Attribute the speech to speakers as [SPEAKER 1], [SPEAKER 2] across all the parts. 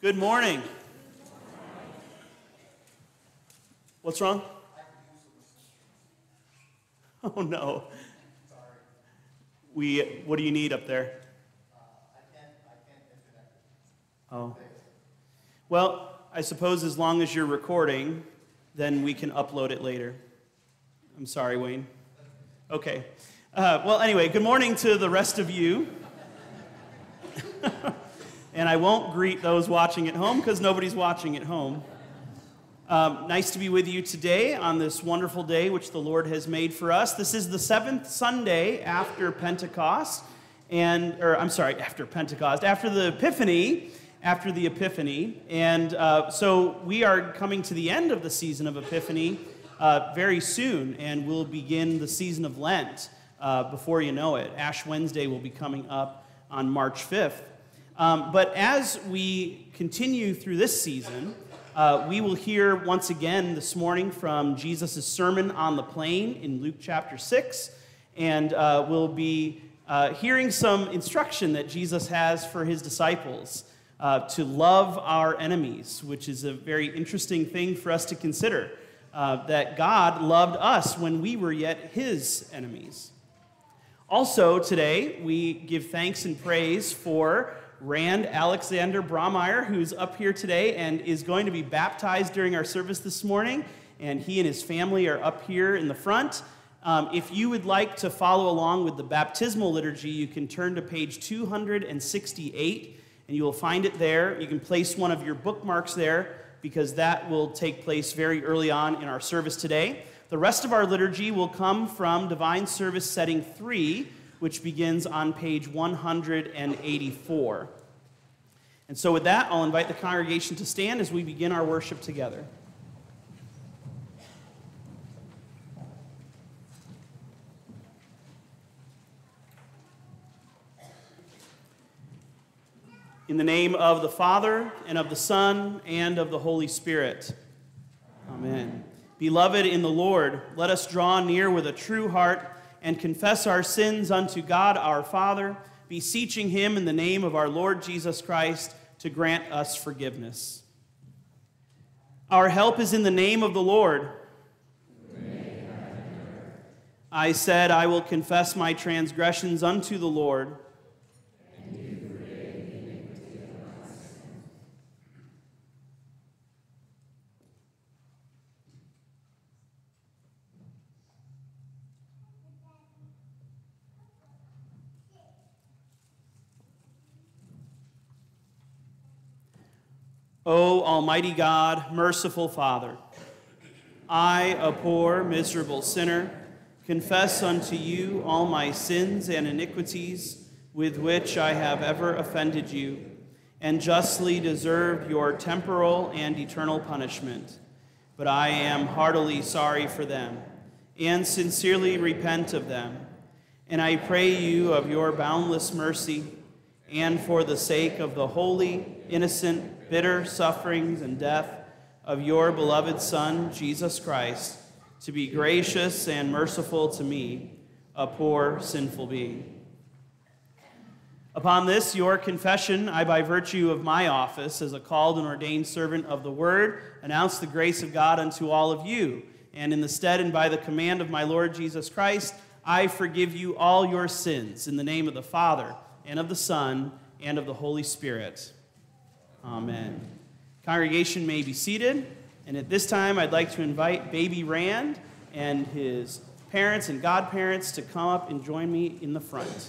[SPEAKER 1] Good morning. What's wrong? Oh no. What do you need up there?
[SPEAKER 2] I can't internet.
[SPEAKER 1] Oh. Well, I suppose as long as you're recording, then we can upload it later. I'm sorry, Wayne. Okay. Well, anyway, good morning to the rest of you. And I won't greet those watching at home because nobody's watching at home. Nice to be with you today on this wonderful day which the Lord has made for us. This is the seventh Sunday after Pentecost, after the Epiphany. And so we are coming to the end of the season of Epiphany very soon, and we'll begin the season of Lent before you know it. Ash Wednesday will be coming up on March 5th. But as we continue through this season, we will hear once again this morning from Jesus' Sermon on the Plain in Luke chapter 6, and we'll be hearing some instruction that Jesus has for his disciples to love our enemies, which is a very interesting thing for us to consider, that God loved us when we were yet his enemies. Also today, we give thanks and praise for Rand Alexander Brahmeyer, who's up here today and is going to be baptized during our service this morning, and he and his family are up here in the front. If you would like to follow along with the baptismal liturgy, you can turn to page 268, and you will find it there. You can place one of your bookmarks there, because that will take place very early on in our service today. The rest of our liturgy will come from Divine Service Setting 3, which begins on page 184. And so with that, I'll invite the congregation to stand as we begin our worship together. In the name of the Father, and of the Son, and of the Holy Spirit. Amen. Beloved in the Lord, let us draw near with a true heart and confess our sins unto God our Father, beseeching him in the name of our Lord Jesus Christ to grant us forgiveness. Our help is in the name of the Lord. I said, I will confess my transgressions unto the Lord. O Almighty God, merciful Father, I, a poor, miserable sinner, confess unto you all my sins and iniquities with which I have ever offended you, and justly deserved your temporal and eternal punishment. But I am heartily sorry for them, and sincerely repent of them. And I pray you of your boundless mercy, and for the sake of the holy, innocent, bitter sufferings and death of your beloved Son, Jesus Christ, to be gracious and merciful to me, a poor, sinful being. Upon this, your confession, I, by virtue of my office as a called and ordained servant of the Word, announce the grace of God unto all of you. And in the stead and by the command of my Lord Jesus Christ, I forgive you all your sins, in the name of the Father, and of the Son, and of the Holy Spirit. Amen. Congregation may be seated, and at this time I'd like to invite baby Rand and his parents and godparents to come up and join me in the front.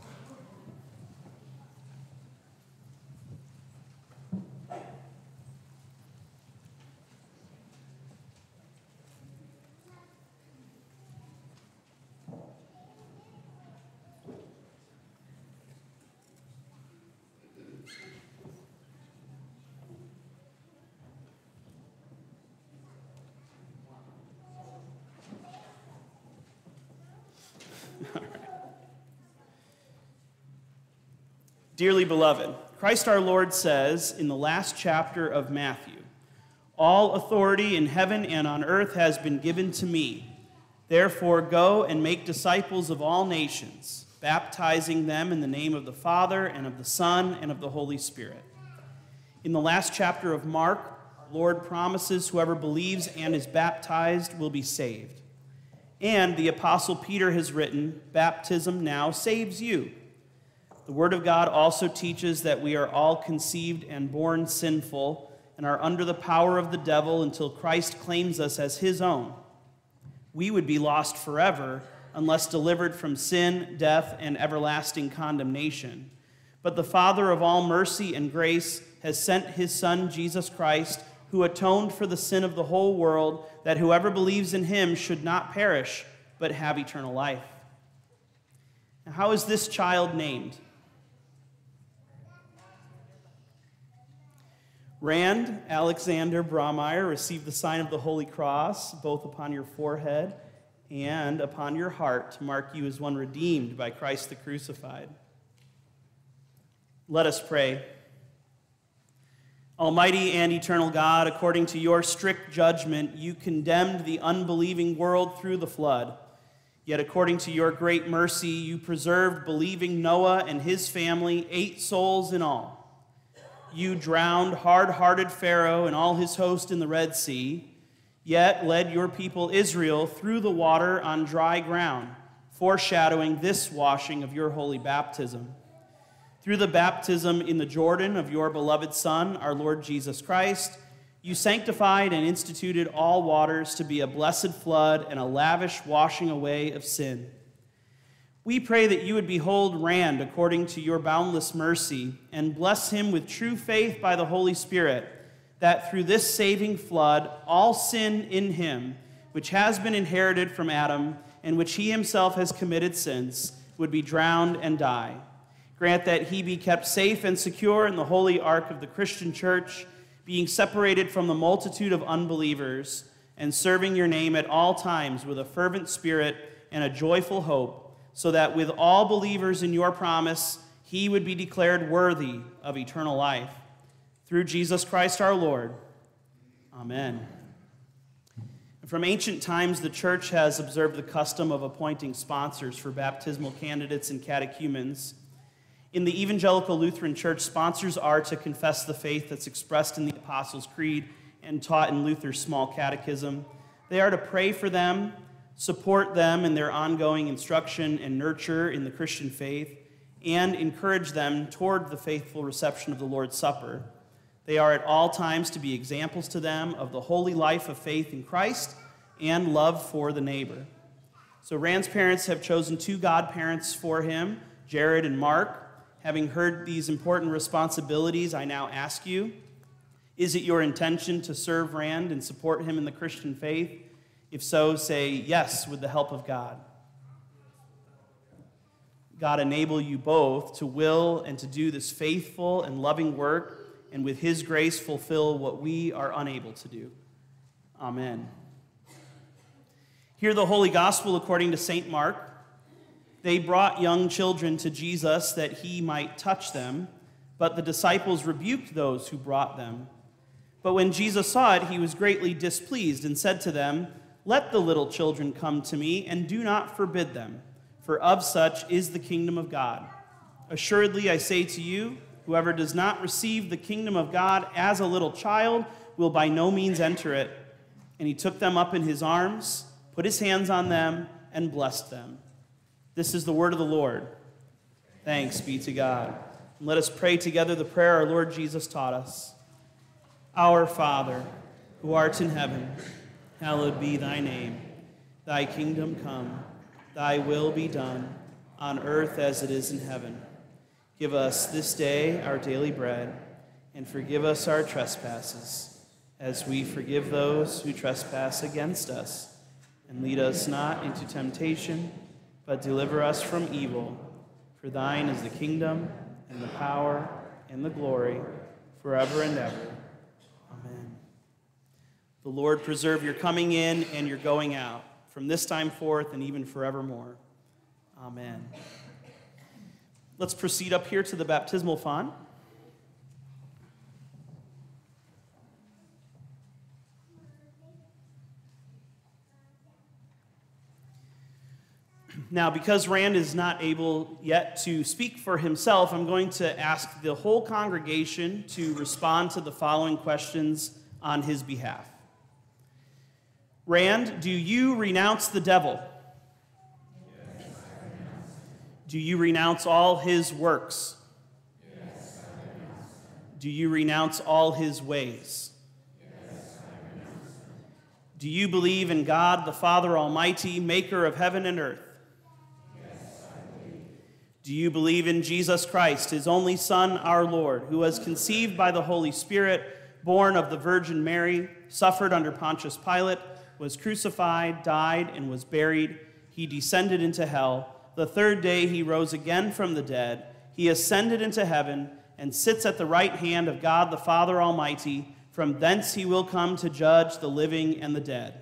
[SPEAKER 1] Dearly beloved, Christ our Lord says in the last chapter of Matthew, "All authority in heaven and on earth has been given to me. Therefore go and make disciples of all nations, baptizing them in the name of the Father and of the Son and of the Holy Spirit, In the last chapter of Mark, the Lord promises whoever believes and is baptized will be saved. And the Apostle Peter has written, baptism now saves you. The Word of God also teaches that we are all conceived and born sinful and are under the power of the devil until Christ claims us as his own. We would be lost forever unless delivered from sin, death, and everlasting condemnation. But the Father of all mercy and grace has sent his Son, Jesus Christ, who atoned for the sin of the whole world, that whoever believes in him should not perish, but have eternal life. Now, how is this child named? Rand Alexander Brahmeyer received the sign of the Holy Cross, both upon your forehead and upon your heart, to mark you as one redeemed by Christ the crucified. Let us pray. Almighty and eternal God, according to your strict judgment, you condemned the unbelieving world through the flood. Yet according to your great mercy, you preserved believing Noah and his family, 8 souls in all. You drowned hard-hearted Pharaoh and all his host in the Red Sea, yet led your people Israel through the water on dry ground, foreshadowing this washing of your holy baptism. Through the baptism in the Jordan of your beloved Son, our Lord Jesus Christ, you sanctified and instituted all waters to be a blessed flood and a lavish washing away of sin. We pray that you would behold Rand according to your boundless mercy and bless him with true faith by the Holy Spirit, that through this saving flood, all sin in him, which has been inherited from Adam and which he himself has committed since, would be drowned and die. Grant that he be kept safe and secure in the holy ark of the Christian church, being separated from the multitude of unbelievers and serving your name at all times with a fervent spirit and a joyful hope, so that with all believers in your promise, he would be declared worthy of eternal life. Through Jesus Christ our Lord. Amen. From ancient times, the church has observed the custom of appointing sponsors for baptismal candidates and catechumens. In the Evangelical Lutheran Church, sponsors are to confess the faith that's expressed in the Apostles' Creed and taught in Luther's Small Catechism. They are to pray for them, support them in their ongoing instruction and nurture in the Christian faith, and encourage them toward the faithful reception of the Lord's Supper. They are at all times to be examples to them of the holy life of faith in Christ and love for the neighbor. So Rand's parents have chosen 2 godparents for him, Jared and Mark. Having heard these important responsibilities, I now ask you, is it your intention to serve Rand and support him in the Christian faith? If so, say yes with the help of God. God enable you both to will and to do this faithful and loving work, and with his grace fulfill what we are unable to do. Amen. Hear the Holy Gospel according to St. Mark. They brought young children to Jesus that he might touch them, but the disciples rebuked those who brought them. But when Jesus saw it, he was greatly displeased and said to them, "Let the little children come to me, and do not forbid them, for of such is the kingdom of God. Assuredly, I say to you, whoever does not receive the kingdom of God as a little child will by no means enter it." And he took them up in his arms, put his hands on them, and blessed them. This is the word of the Lord. Thanks be to God. And let us pray together the prayer our Lord Jesus taught us. Our Father, who art in heaven, hallowed be thy name. Thy kingdom come, thy will be done, on earth as it is in heaven. Give us this day our daily bread, and forgive us our trespasses, as we forgive those who trespass against us. And lead us not into temptation, but deliver us from evil. For thine is the kingdom, and the power, and the glory, forever and ever. Amen. The Lord preserve your coming in and your going out, from this time forth and even forevermore. Amen. Let's proceed up here to the baptismal font. Now, because Rand is not able yet to speak for himself, I'm going to ask the whole congregation to respond to the following questions on his behalf. Rand, do you renounce the devil?
[SPEAKER 3] Yes, I renounce him.
[SPEAKER 1] Do you renounce all his works?
[SPEAKER 3] Yes, I renounce them.
[SPEAKER 1] Do you renounce all his ways?
[SPEAKER 3] Yes, I renounce them.
[SPEAKER 1] Do you believe in God, the Father Almighty, maker of heaven and earth?
[SPEAKER 3] Yes, I believe.
[SPEAKER 1] Do you believe in Jesus Christ, his only Son, our Lord, who was conceived by the Holy Spirit, born of the Virgin Mary, suffered under Pontius Pilate, was crucified, died, and was buried? He descended into hell. The third day he rose again from the dead. He ascended into heaven and sits at the right hand of God the Father Almighty. From thence he will come to judge the living and the dead.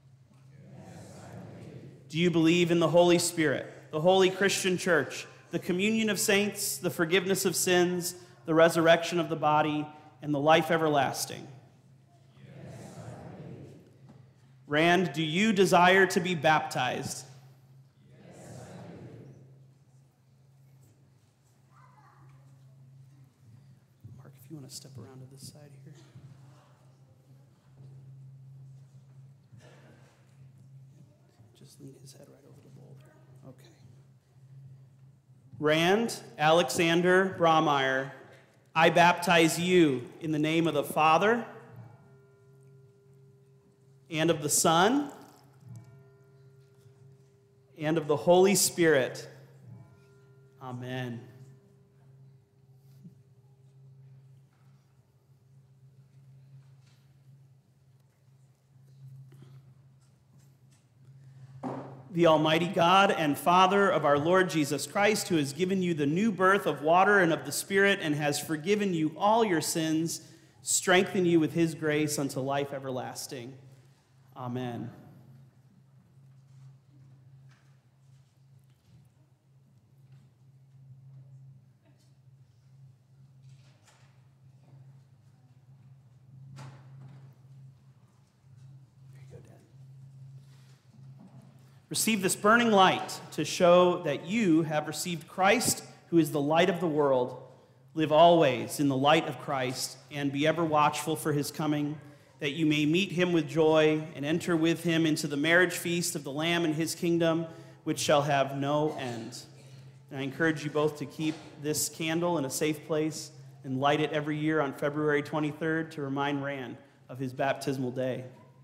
[SPEAKER 1] Do you believe in the Holy Spirit, the holy Christian church, the communion of saints, the forgiveness of sins, the resurrection of the body, and the life everlasting? Rand, do you desire to be baptized?
[SPEAKER 3] Yes, I do.
[SPEAKER 1] Mark, if you want to step around to this side here. Just lean his head right over the bowl there. Okay. Rand Alexander Brahmeyer, I baptize you in the name of the Father, and of the Son, and of the Holy Spirit. Amen. The Almighty God and Father of our Lord Jesus Christ, who has given you the new birth of water and of the Spirit, and has forgiven you all your sins, strengthen you with his grace unto life everlasting. Amen. There you go, Dad. Receive this burning light to show that you have received Christ, who is the light of the world. Live always in the light of Christ, and be ever watchful for his coming, that you may meet him with joy and enter with him into the marriage feast of the Lamb in his kingdom, which shall have no end. And I encourage you both to keep this candle in a safe place and light it every year on February 23rd to remind Rand of his baptismal day.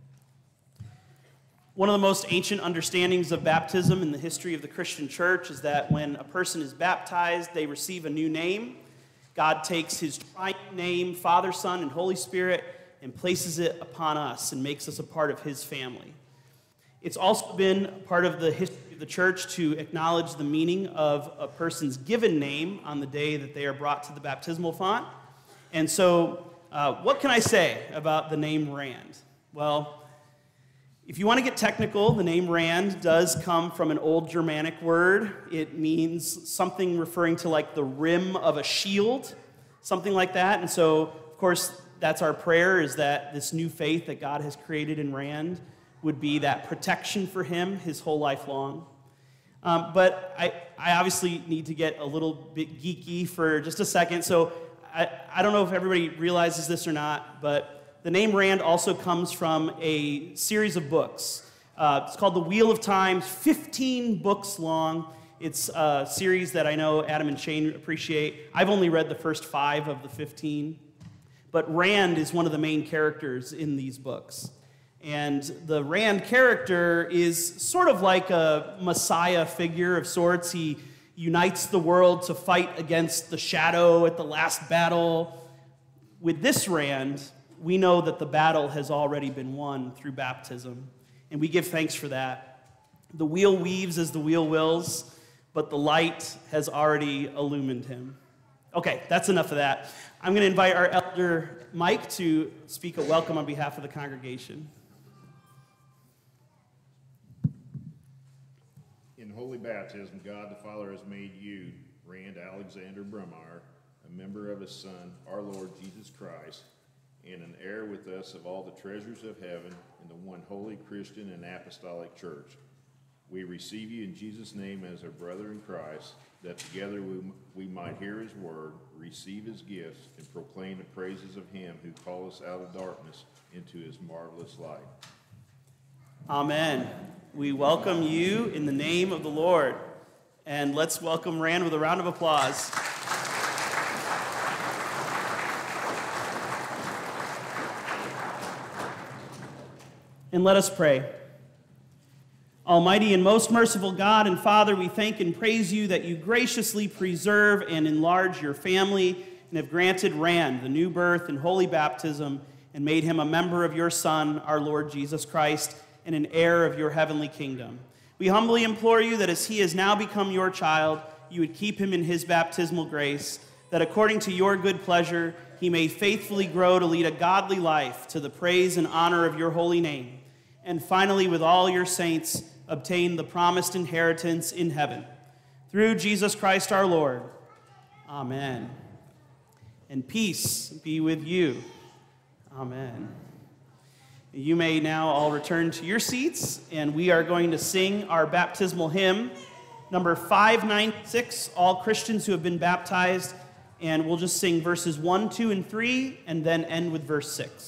[SPEAKER 1] One of the most ancient understandings of baptism in the history of the Christian church is that when a person is baptized, they receive a new name. God takes his triune name, Father, Son, and Holy Spirit, and places it upon us and makes us a part of his family. It's also been part of the history of the church to acknowledge the meaning of a person's given name on the day that they are brought to the baptismal font. And so, what can I say about the name Rand? Well, if you want to get technical, the name Rand does come from an old Germanic word. It means something referring to like the rim of a shield, something like that. And so, of course, that's our prayer, is that this new faith that God has created in Rand would be that protection for him his whole life long. But I obviously need to get a little bit geeky for just a second. So I don't know if everybody realizes this or not, but the name Rand also comes from a series of books. It's called The Wheel of Time, 15 books long. It's a series that I know Adam and Shane appreciate. I've only read the first 5 of the 15. But Rand is one of the main characters in these books. And the Rand character is sort of like a messiah figure of sorts. He unites the world to fight against the shadow at the last battle. With this Rand, we know that the battle has already been won through baptism, and we give thanks for that. The wheel weaves as the wheel wills, but the light has already illumined him. Okay, that's enough of that. I'm going to invite our elder, Mike, to speak a welcome on behalf of the congregation.
[SPEAKER 4] In holy baptism, God the Father has made you, Rand Alexander Brahmeyer, a member of his Son, our Lord Jesus Christ, and an heir with us of all the treasures of heaven in the one holy Christian and apostolic church. We receive you in Jesus' name as our brother in Christ, that together we might hear his word, receive his gifts, and proclaim the praises of him who called us out of darkness into his marvelous light.
[SPEAKER 1] Amen. We welcome you in the name of the Lord. And let's welcome Rand with a round of applause. And let us pray. Almighty and most merciful God and Father, we thank and praise you that you graciously preserve and enlarge your family and have granted Rand the new birth and holy baptism and made him a member of your Son, our Lord Jesus Christ, and an heir of your heavenly kingdom. We humbly implore you that as he has now become your child, you would keep him in his baptismal grace, that according to your good pleasure, he may faithfully grow to lead a godly life to the praise and honor of your holy name. And finally, with all your saints, obtain the promised inheritance in heaven. Through Jesus Christ our Lord. Amen. And peace be with you. Amen. You may now all return to your seats, and we are going to sing our baptismal hymn, number 596, All Christians Who Have Been Baptized, and we'll just sing verses 1, 2, and 3, and then end with verse 6.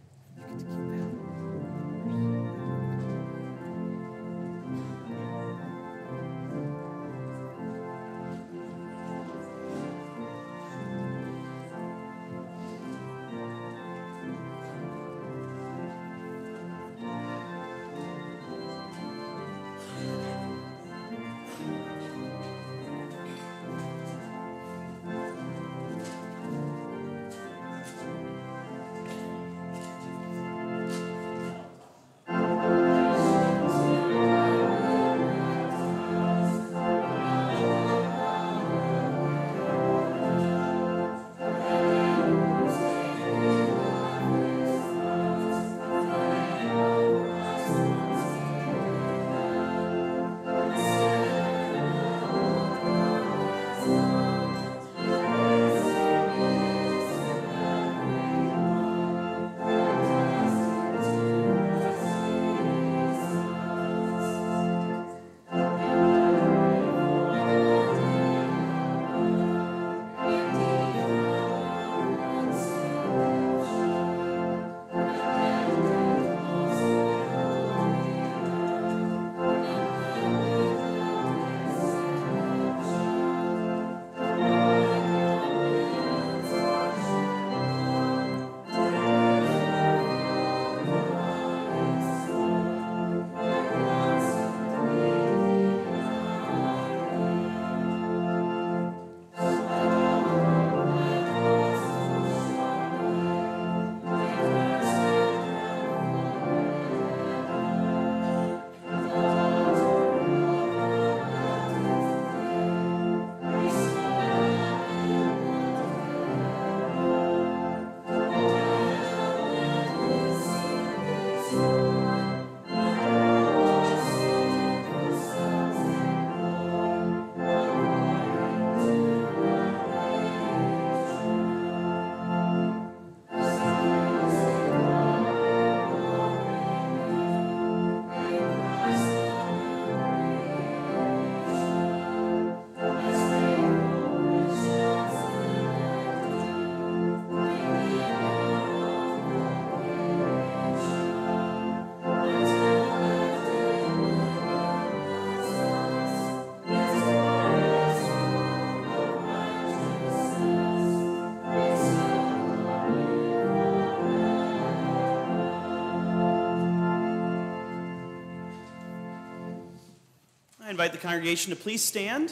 [SPEAKER 1] I invite the congregation to please stand.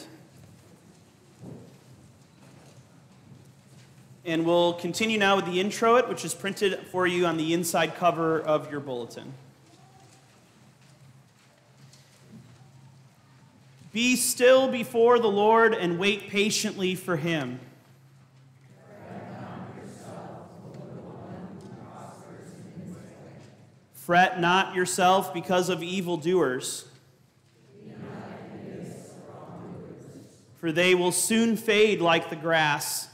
[SPEAKER 1] And we'll continue now with the introit, which is printed for you on the inside cover of your bulletin. Be still before the Lord and wait patiently for him. Fret not yourself because of evildoers, for they will soon fade like the grass.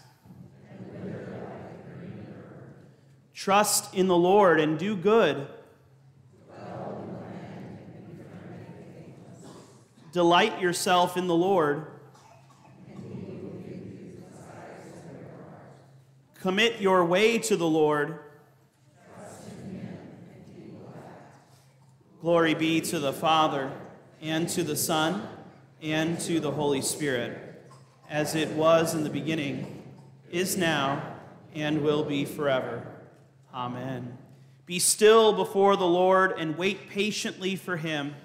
[SPEAKER 1] Trust in the Lord and do good. Delight yourself in the Lord. Commit your way to the Lord. Glory be to the Father, and to the Son, and to the Holy Spirit, as it was in the beginning, is now, and will be forever. Amen. Be still before the Lord and wait patiently for him.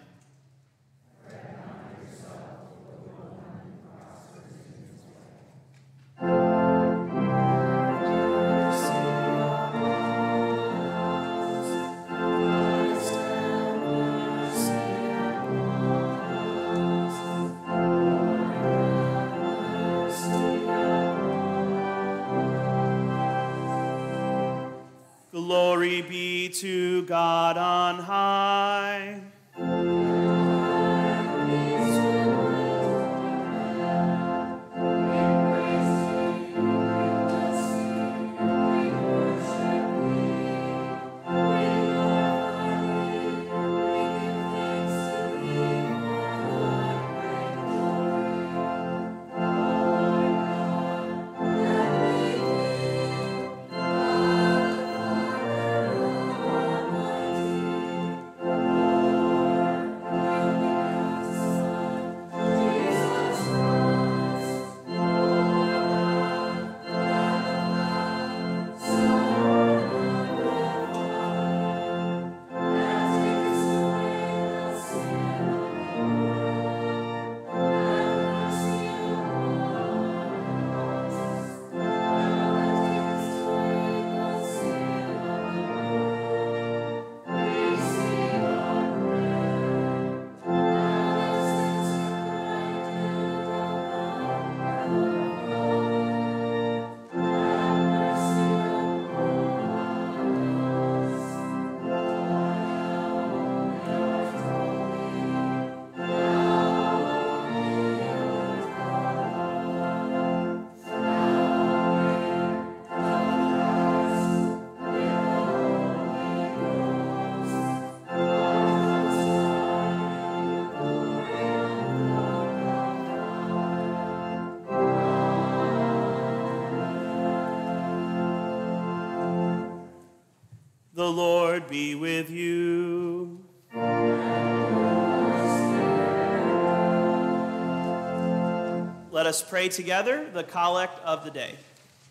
[SPEAKER 1] Glory be to God on high. The Lord be with you. Let us pray together the collect of the day.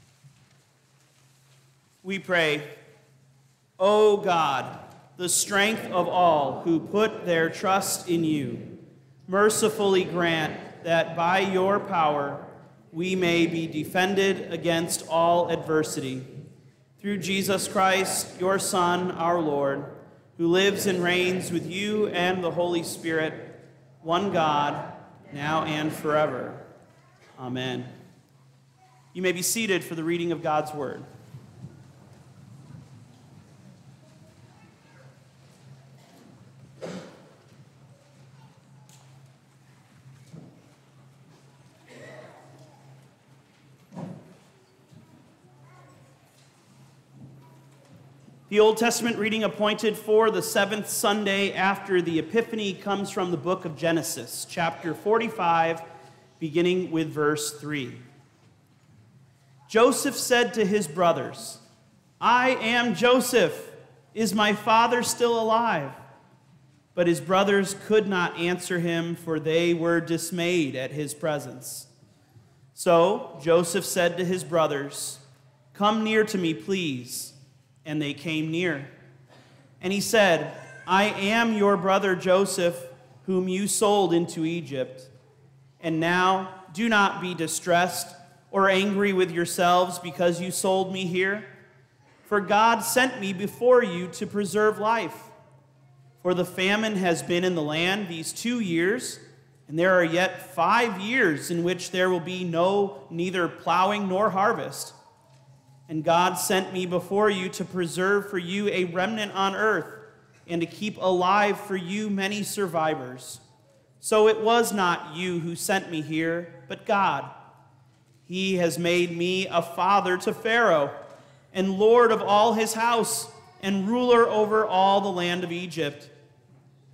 [SPEAKER 1] We pray, O God, the strength of all who put their trust in you, mercifully grant that by your power we may be defended against all adversity. Through Jesus Christ, your Son, our Lord, who lives and reigns with you and the Holy Spirit, one God, now and forever. Amen. You may be seated for the reading of God's word. The Old Testament reading appointed for the seventh Sunday after the Epiphany comes from the book of Genesis, chapter 45, beginning with verse 3. Joseph said to his brothers, "I am Joseph. Is my father still alive?" But his brothers could not answer him, for they were dismayed at his presence. So Joseph said to his brothers, "Come near to me, please." And they came near. And he said, "I am your brother Joseph, whom you sold into Egypt. And now do not be distressed or angry with yourselves because you sold me here. For God sent me before you to preserve life. For the famine has been in the land these 2 years, and there are yet 5 years in which there will be neither plowing nor harvest. And God sent me before you to preserve for you a remnant on earth and to keep alive for you many survivors. So it was not you who sent me here, but God. He has made me a father to Pharaoh and lord of all his house and ruler over all the land of Egypt.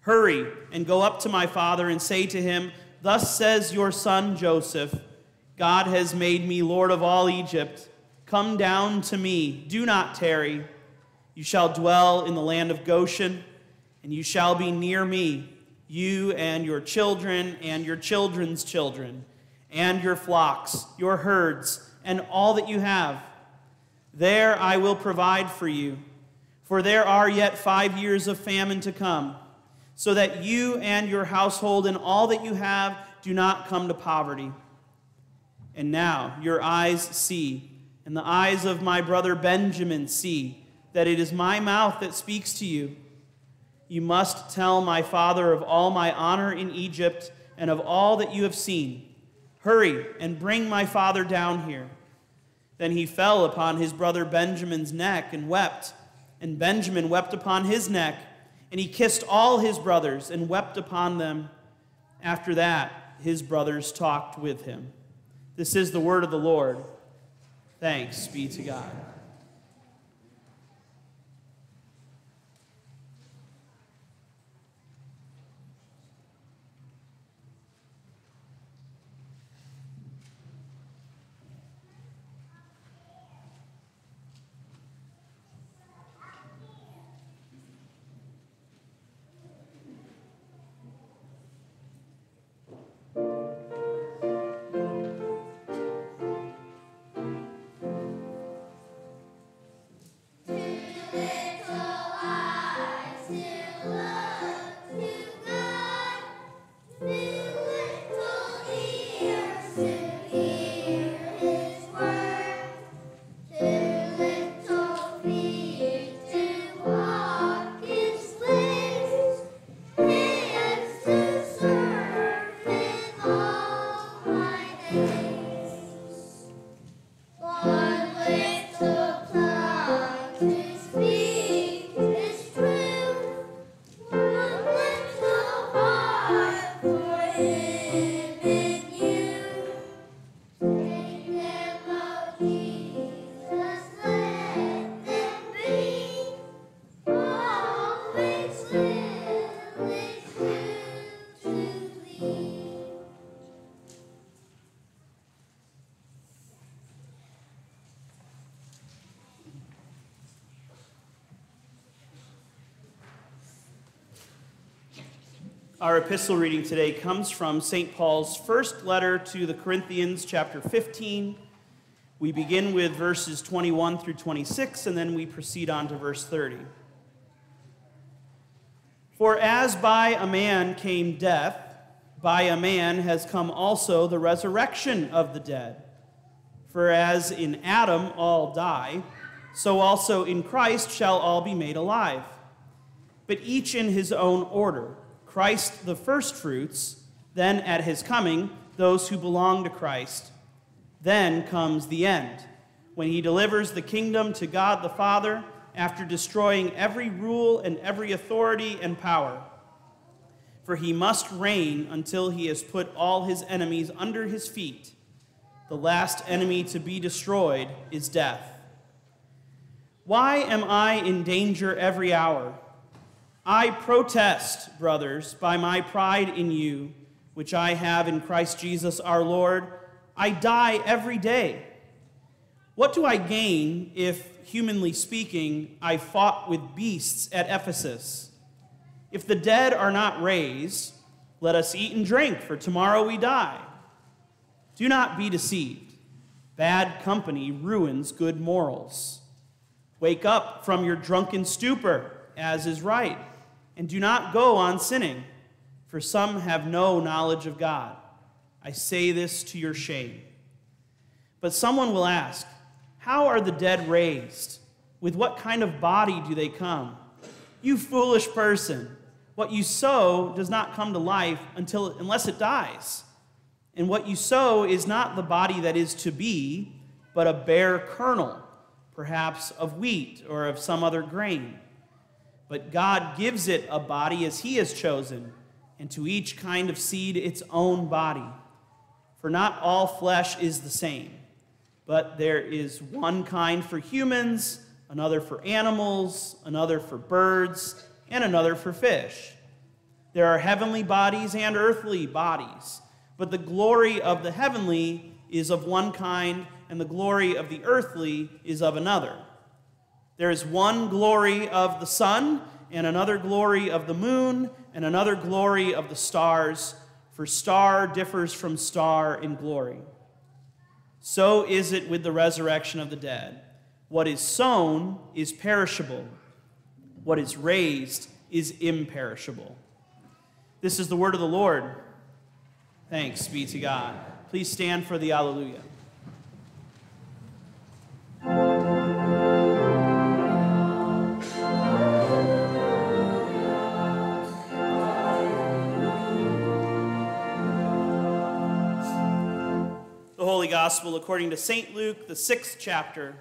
[SPEAKER 1] Hurry and go up to my father and say to him, Thus says your son Joseph, God has made me Lord of all Egypt. Come down to me, do not tarry. You shall dwell in the land of Goshen, and you shall be near me, you and your children and your children's children, and your flocks, your herds, and all that you have. There I will provide for you, for there are yet 5 years of famine to come, so that you and your household and all that you have do not come to poverty. And now your eyes see, and the eyes of my brother Benjamin see, that it is my mouth that speaks to you. You must tell my father of all my honor in Egypt and of all that you have seen. Hurry and bring my father down here. Then he fell upon his brother Benjamin's neck and wept, and Benjamin wept upon his neck, and he kissed all his brothers and wept upon them. After that, his brothers talked with him. This is the word of the Lord. Thanks be to God. Our epistle reading today comes from St. Paul's first letter to the Corinthians, chapter 15. We begin with verses 21 through 26, and then we proceed on to verse 30. For as by a man came death, by a man has come also the resurrection of the dead. For as in Adam all die, so also in Christ shall all be made alive. But each in his own order. Christ the firstfruits, then at his coming, those who belong to Christ. Then comes the end, when he delivers the kingdom to God the Father, after destroying every rule and every authority and power. For he must reign until he has put all his enemies under his feet. The last enemy to be destroyed is death. Why am I in danger every hour? I protest, brothers, by my pride in you, which I have in Christ Jesus our Lord. I die every day. What do I gain if, humanly speaking, I fought with beasts at Ephesus? If the dead are not raised, let us eat and drink, for tomorrow we die. Do not be deceived. Bad company ruins good morals. Wake up from your drunken stupor, as is right, and do not go on sinning, for some have no knowledge of God. I say this to your shame. But someone will ask, how are the dead raised? With what kind of body do they come? You foolish person, what you sow does not come to life unless it dies. And what you sow is not the body that is to be, but a bare kernel, perhaps of wheat or of some other grain. But God gives it a body as he has chosen, and to each kind of seed its own body. For not all flesh is the same, but there is one kind for humans, another for animals, another for birds, and another for fish. There are heavenly bodies and earthly bodies, but the glory of the heavenly is of one kind, and the glory of the earthly is of another. There is one glory of the sun, and another glory of the moon, and another glory of the stars, for star differs from star in glory. So is it with the resurrection of the dead. What is sown is perishable. What is raised is imperishable. This is the word of the Lord. Thanks be to God. Please stand for the Alleluia. The Holy Gospel according to St. Luke, the 6th chapter.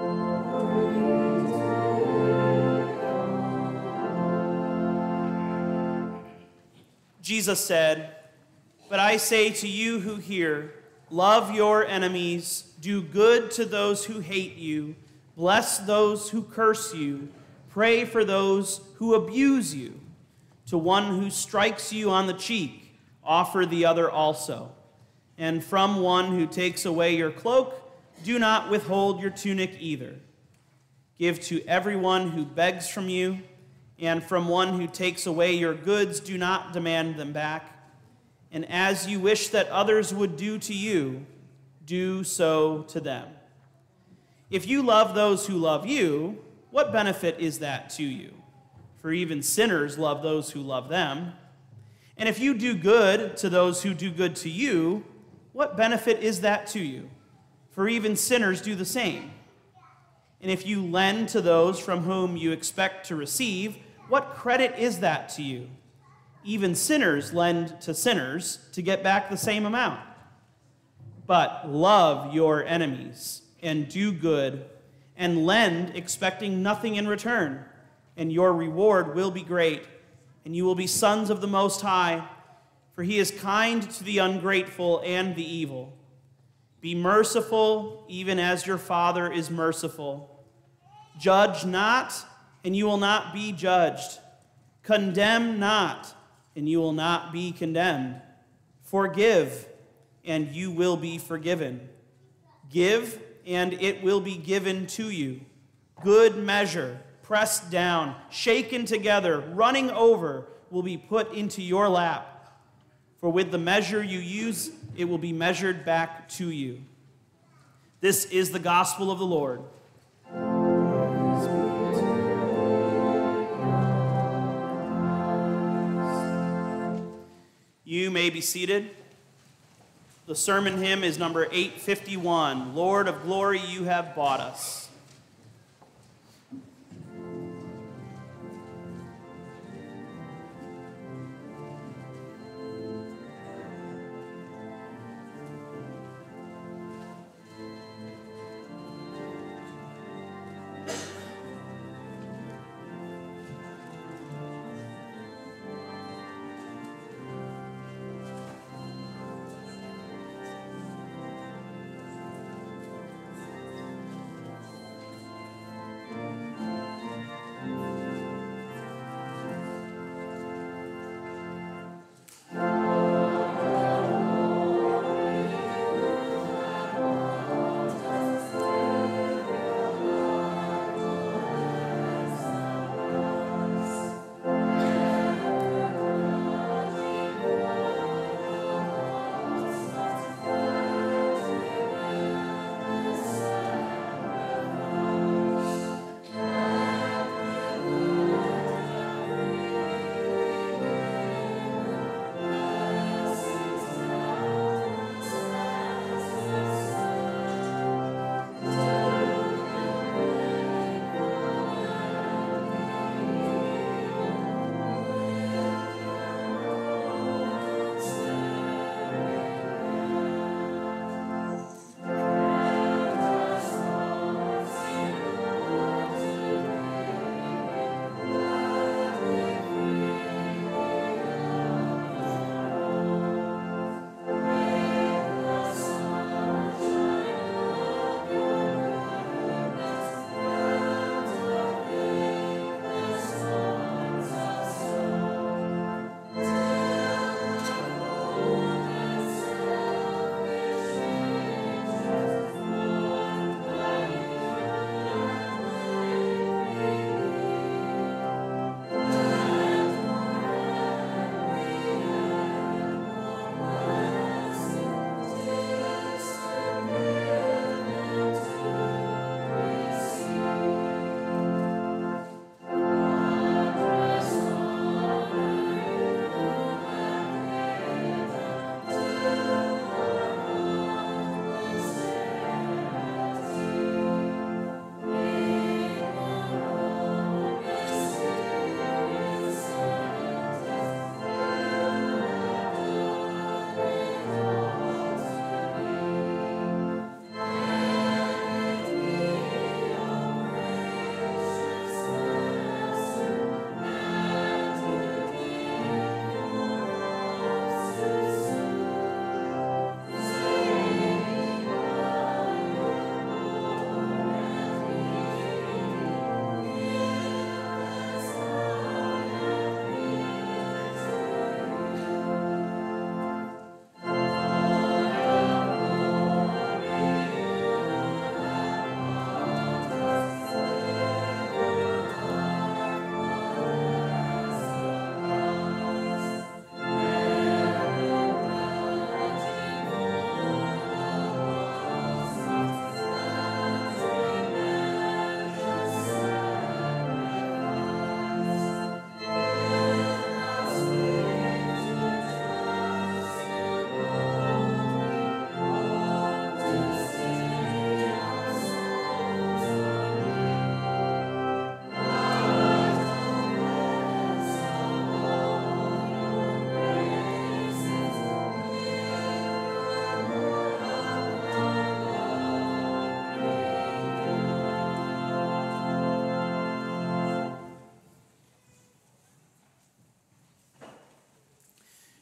[SPEAKER 1] Jesus said, "But I say to you who hear, love your enemies, do good to those who hate you, bless those who curse you, pray for those who abuse you. To one who strikes you on the cheek, offer the other also. And from one who takes away your cloak, do not withhold your tunic either. Give to everyone who begs from you, and from one who takes away your goods, do not demand them back. And as you wish that others would do to you, do so to them. If you love those who love you, what benefit is that to you? For even sinners love those who love them. And if you do good to those who do good to you, what benefit is that to you? For even sinners do the same. And if you lend to those from whom you expect to receive, what credit is that to you? Even sinners lend to sinners to get back the same amount. But love your enemies, and do good, and lend expecting nothing in return, and your reward will be great, and you will be sons of the Most High, for he is kind to the ungrateful and the evil. Be merciful, even as your Father is merciful. Judge not, and you will not be judged. Condemn not, and you will not be condemned. Forgive, and you will be forgiven. Give, and it will be given to you. Good measure, pressed down, shaken together, running over, will be put into your lap. For with the measure you use, it will be measured back to you. This is the gospel of the Lord. You may be seated. The sermon hymn is number 851, Lord of Glory, you have bought us.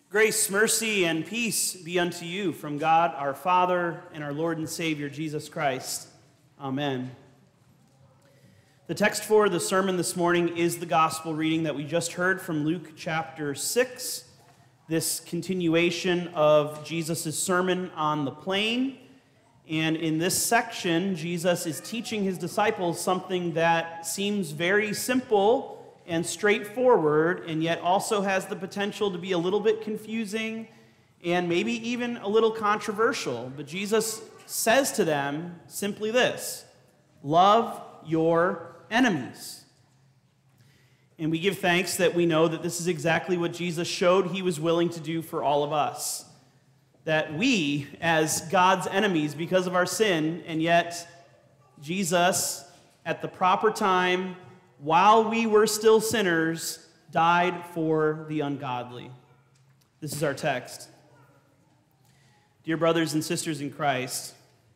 [SPEAKER 1] Grace, mercy, and peace be unto you from God our Father and our Lord and Savior Jesus Christ. Amen. The text for the sermon this morning is the gospel reading that we just heard from Luke chapter 6, this continuation of Jesus' sermon on the plain. And in this section, Jesus is teaching his disciples something that seems very simple and straightforward, and yet also has the potential to be a little bit confusing and maybe even a little controversial. But Jesus says to them simply this: love your enemies. And we give thanks that we know that this is exactly what Jesus showed he was willing to do for all of us. That we, as God's enemies because of our sin, and yet Jesus, at the proper time, while we were still sinners, died for the ungodly. This is our text. Dear brothers and sisters in Christ,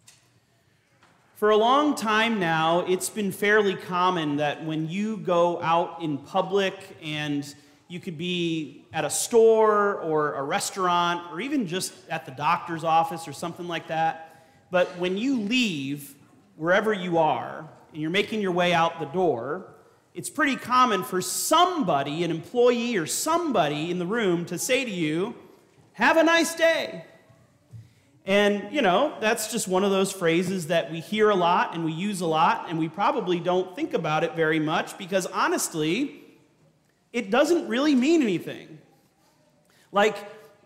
[SPEAKER 1] for a long time now, it's been fairly common that when you go out in public, and you could be at a store or a restaurant or even just at the doctor's office or something like that, but when you leave wherever you are and you're making your way out the door, it's pretty common for somebody, an employee or somebody in the room, to say to you, "Have a nice day." And, that's just one of those phrases that we hear a lot and we use a lot, and we probably don't think about it very much because, honestly, it doesn't really mean anything. Like,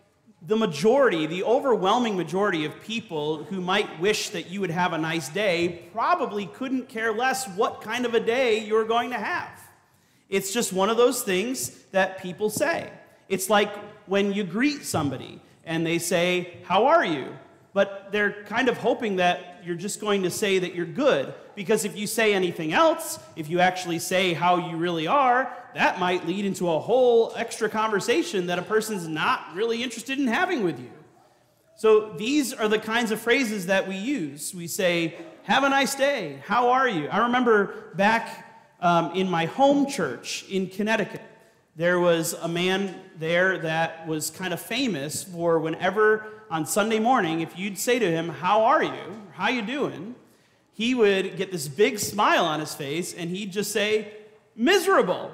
[SPEAKER 1] the overwhelming majority of people who might wish that you would have a nice day probably couldn't care less what kind of a day you're going to have. It's just one of those things that people say. It's like when you greet somebody and they say, "How are you?" But they're kind of hoping that you're just going to say that you're good, because if you say anything else, if you actually say how you really are, that might lead into a whole extra conversation that a person's not really interested in having with you. So these are the kinds of phrases that we use. We say, "Have a nice day. How are you?" I remember back in my home church in Connecticut, there was a man there that was kind of famous for whenever on Sunday morning, if you'd say to him, "How are you? How you doing?" he would get this big smile on his face and he'd just say, "Miserable."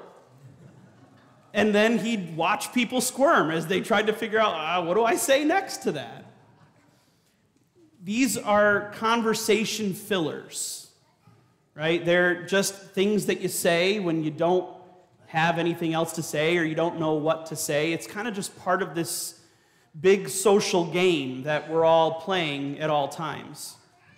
[SPEAKER 1] And then he'd watch people squirm as they tried to figure out, what do I say next to that? These are conversation fillers, right? They're just things that you say when you don't have anything else to say or you don't know what to say. It's kind of just part of this big social game that we're all playing at all times.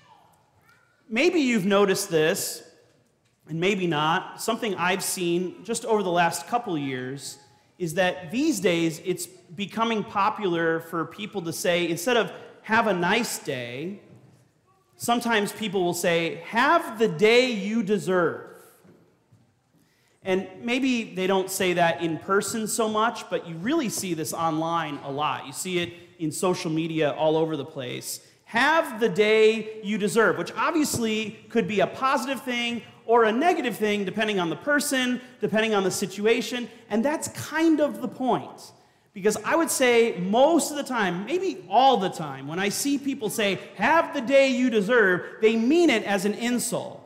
[SPEAKER 1] Maybe you've noticed this, and maybe not. Something I've seen just over the last couple of years is that these days it's becoming popular for people to say, instead of "have a nice day," sometimes people will say, "Have the day you deserve." And maybe they don't say that in person so much, but you really see this online a lot. You see it in social media all over the place. Have the day you deserve, which obviously could be a positive thing or a negative thing, depending on the person, depending on the situation. And that's kind of the point. Because I would say most of the time, maybe all the time, when I see people say, "Have the day you deserve," they mean it as an insult.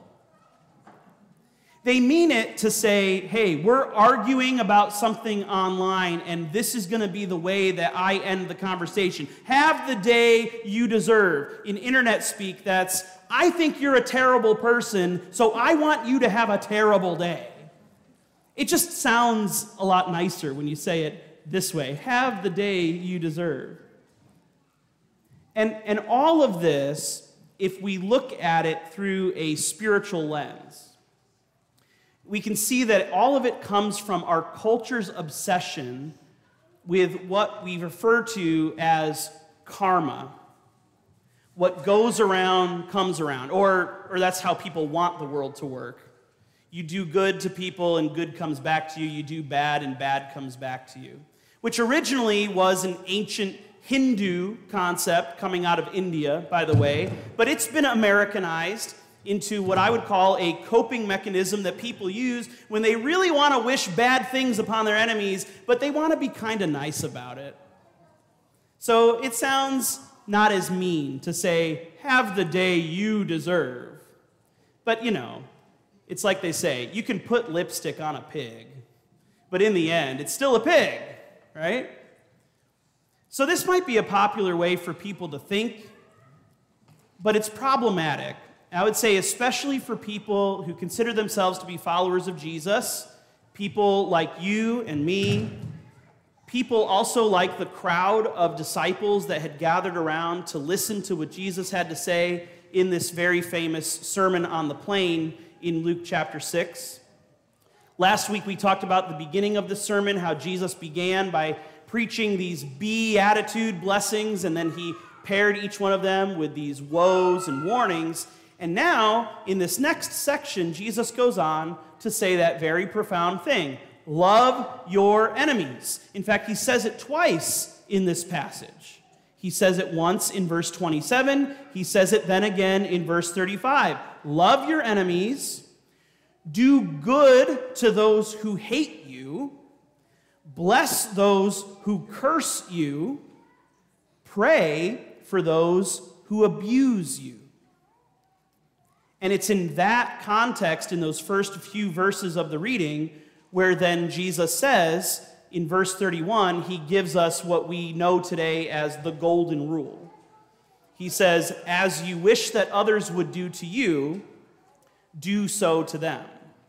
[SPEAKER 1] They mean it to say, "Hey, we're arguing about something online, and this is going to be the way that I end the conversation. Have the day you deserve." In internet speak, that's, "I think you're a terrible person, so I want you to have a terrible day." It just sounds a lot nicer when you say it this way. Have the day you deserve. And all of this, if we look at it through a spiritual lens, we can see that all of it comes from our culture's obsession with what we refer to as karma. What goes around comes around, or that's how people want the world to work. You do good to people and good comes back to you. You do bad and bad comes back to you, which originally was an ancient Hindu concept coming out of India, by the way, but it's been Americanized into what I would call a coping mechanism that people use when they really want to wish bad things upon their enemies, but they want to be kind of nice about it. So it sounds not as mean to say, have the day you deserve. But it's like they say, you can put lipstick on a pig, but in the end, it's still a pig, right? So this might be a popular way for people to think, but it's problematic. I would say especially for people who consider themselves to be followers of Jesus, people like you and me, people also like the crowd of disciples that had gathered around to listen to what Jesus had to say in this very famous Sermon on the Plain in Luke chapter 6. Last week we talked about the beginning of the sermon, how Jesus began by preaching these beatitude blessings, and then he paired each one of them with these woes and warnings. And now, in this next section, Jesus goes on to say that very profound thing: love your enemies. In fact, he says it twice in this passage. He says it once in verse 27. He says it then again in verse 35. Love your enemies. Do good to those who hate you. Bless those who curse you. Pray for those who abuse you. And it's in that context, in those first few verses of the reading, where then Jesus says, in verse 31, he gives us what we know today as the golden rule. He says, as you wish that others would do to you, do so to them.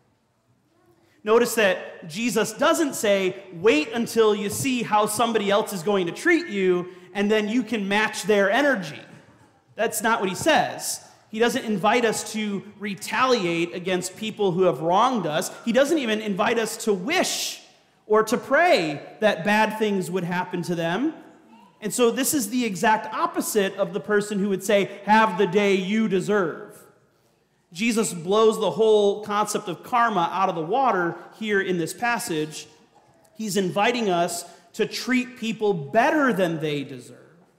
[SPEAKER 1] Notice that Jesus doesn't say, wait until you see how somebody else is going to treat you, and then you can match their energy. That's not what he says. He doesn't invite us to retaliate against people who have wronged us. He doesn't even invite us to wish or to pray that bad things would happen to them. And so this is the exact opposite of the person who would say, have the day you deserve. Jesus blows the whole concept of karma out of the water here in this passage. He's inviting us to treat people better than they deserve.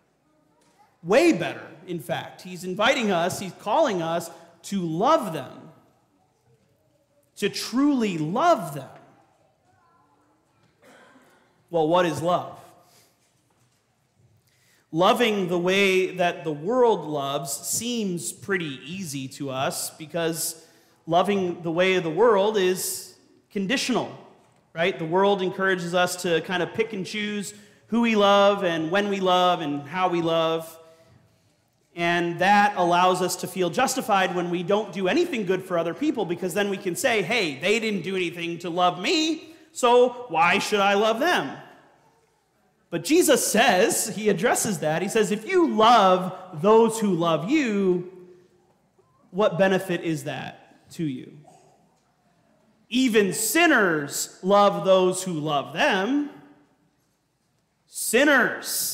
[SPEAKER 1] Way better, in fact. He's inviting us, he's calling us to love them, to truly love them. Well, what is love? Loving the way that the world loves seems pretty easy to us because loving the way of the world is conditional, right? The world encourages us to kind of pick and choose who we love and when we love and how we love. And that allows us to feel justified when we don't do anything good for other people, because then we can say, hey, they didn't do anything to love me, so why should I love them? But Jesus says, he addresses that. He says, if you love those who love you, what benefit is that to you? Even sinners love those who love them. Sinners.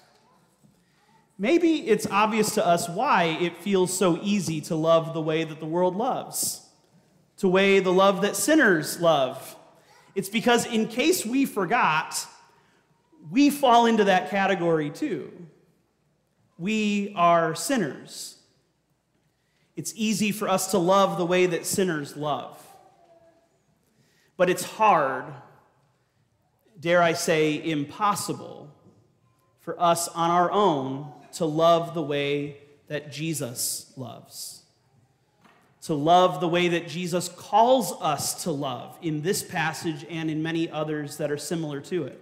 [SPEAKER 1] Maybe it's obvious to us why it feels so easy to love the way that the world loves, to way the love that sinners love. It's because in case we forgot, we fall into that category too. We are sinners. It's easy for us to love the way that sinners love. But it's hard, dare I say impossible, for us on our own to love the way that Jesus loves. To love the way that Jesus calls us to love in this passage and in many others that are similar to it.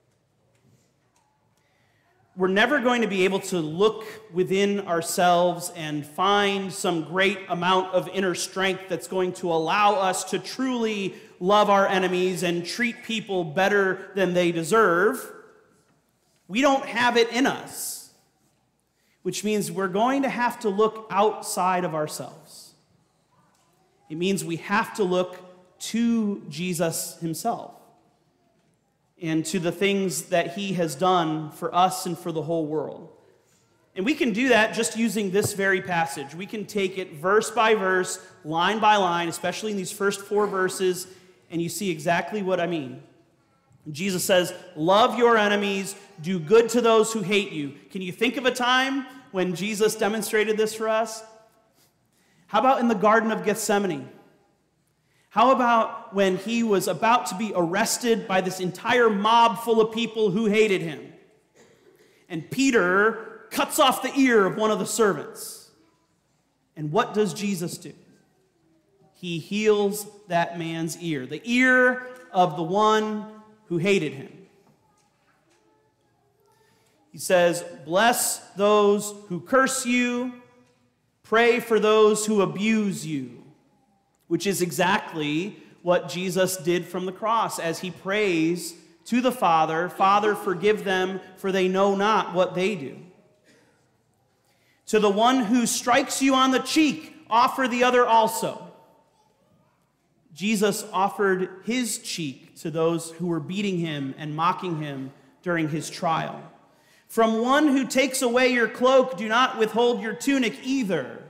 [SPEAKER 1] We're never going to be able to look within ourselves and find some great amount of inner strength that's going to allow us to truly love our enemies and treat people better than they deserve. We don't have it in us, which means we're going to have to look outside of ourselves. It means we have to look to Jesus himself and to the things that he has done for us and for the whole world. And we can do that just using this very passage. We can take it verse by verse, line by line, especially in these first 4 verses, and you see exactly what I mean. Jesus says, love your enemies, do good to those who hate you. Can you think of a time when Jesus demonstrated this for us? How about in the Garden of Gethsemane? How about when he was about to be arrested by this entire mob full of people who hated him? and Peter cuts off the ear of one of the servants. And what does Jesus do? He heals that man's ear, the ear of the one who hated him. He says, "Bless those who curse you, pray for those who abuse you," which is exactly what Jesus did from the cross as he prays to the Father, "Father, forgive them, for they know not what they do." To the one who strikes you on the cheek, offer the other also. Jesus offered his cheek to those who were beating him and mocking him during his trial. From one who takes away your cloak, do not withhold your tunic either.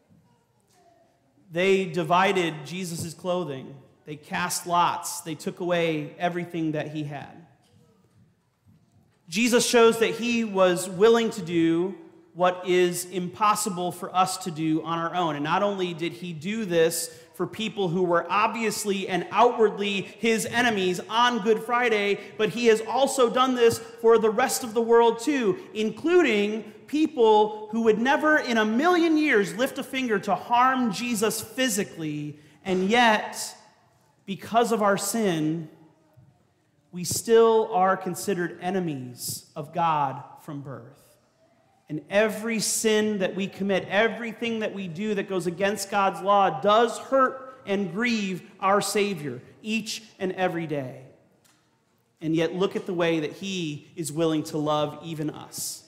[SPEAKER 1] They divided Jesus' clothing. They cast lots. They took away everything that he had. Jesus shows that he was willing to do what is impossible for us to do on our own. And not only did he do this for people who were obviously and outwardly his enemies on Good Friday, but he has also done this for the rest of the world too, including people who would never in a million years lift a finger to harm Jesus physically, and yet, because of our sin, we still are considered enemies of God from birth. And every sin that we commit, everything that we do that goes against God's law does hurt and grieve our Savior each and every day. And yet look at the way that he is willing to love even us.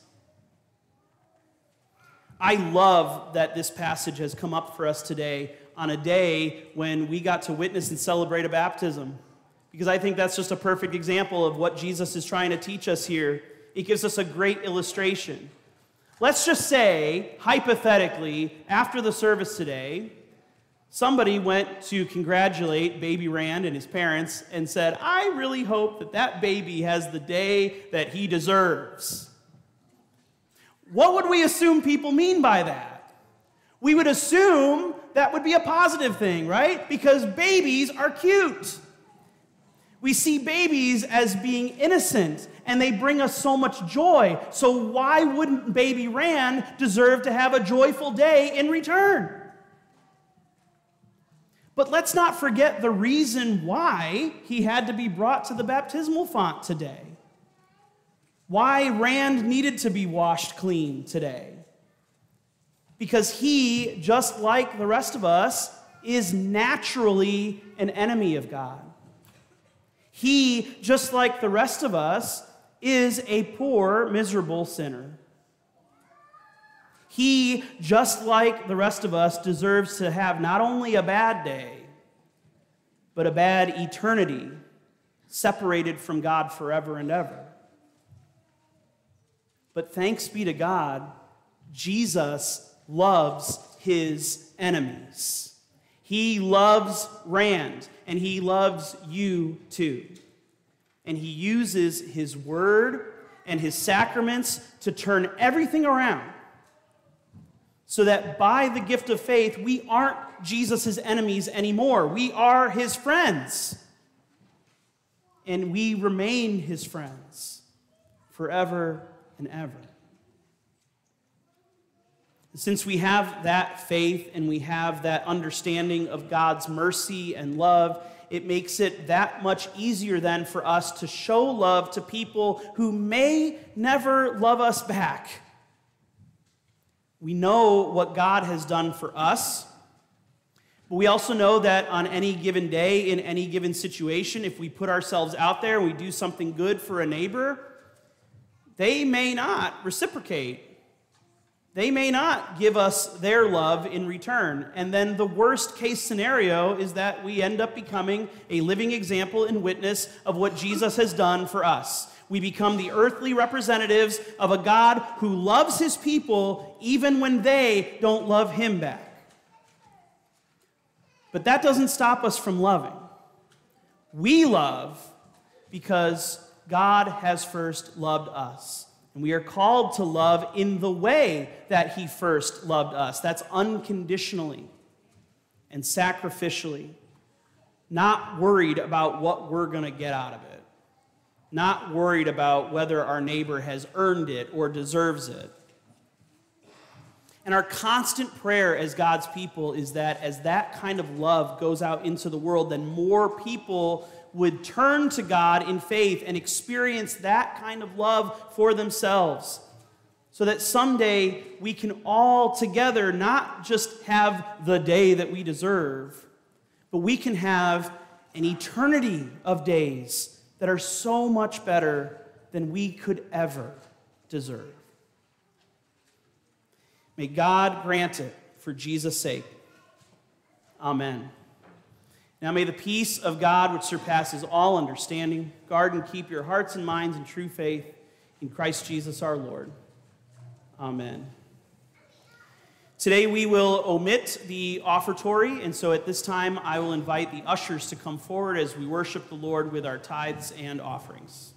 [SPEAKER 1] I love that this passage has come up for us today on a day when we got to witness and celebrate a baptism, because I think that's just a perfect example of what Jesus is trying to teach us here. It gives us a great illustration. Let's just say, hypothetically, after the service today, somebody went to congratulate baby Rand and his parents and said, "I really hope that that baby has the day that he deserves." What would we assume people mean by that? We would assume that would be a positive thing, right? Because babies are cute. We see babies as being innocent, and they bring us so much joy. So why wouldn't baby Rand deserve to have a joyful day in return? But let's not forget the reason why he had to be brought to the baptismal font today. Why Rand needed to be washed clean today. Because he, just like the rest of us, is naturally an enemy of God. He, just like the rest of us, is a poor, miserable sinner. He, just like the rest of us, deserves to have not only a bad day, but a bad eternity, separated from God forever and ever. But thanks be to God, Jesus loves his enemies. He loves Rand, and he loves you too. And he uses his word and his sacraments to turn everything around so that by the gift of faith, we aren't Jesus' enemies anymore. We are his friends. And we remain his friends forever and ever. Since we have that faith and we have that understanding of God's mercy and love, it makes it that much easier then for us to show love to people who may never love us back. We know what God has done for us, but we also know that on any given day, in any given situation, if we put ourselves out there and we do something good for a neighbor, they may not reciprocate. They may not give us their love in return. And then the worst case scenario is that we end up becoming a living example and witness of what Jesus has done for us. We become the earthly representatives of a God who loves his people even when they don't love him back. But that doesn't stop us from loving. We love because God has first loved us. And we are called to love in the way that he first loved us. That's unconditionally and sacrificially, not worried about what we're going to get out of it. not worried about whether our neighbor has earned it or deserves it. And our constant prayer as God's people is that as that kind of love goes out into the world, then more people would turn to God in faith and experience that kind of love for themselves, so that someday we can all together not just have the day that we deserve, but we can have an eternity of days that are so much better than we could ever deserve. May God grant it for Jesus' sake. Amen. Now may the peace of God, which surpasses all understanding, guard and keep your hearts and minds in true faith in Christ Jesus our Lord. Amen. Today we will omit the offertory, and so at this time I will invite the ushers to come forward as we worship the Lord with our tithes and offerings.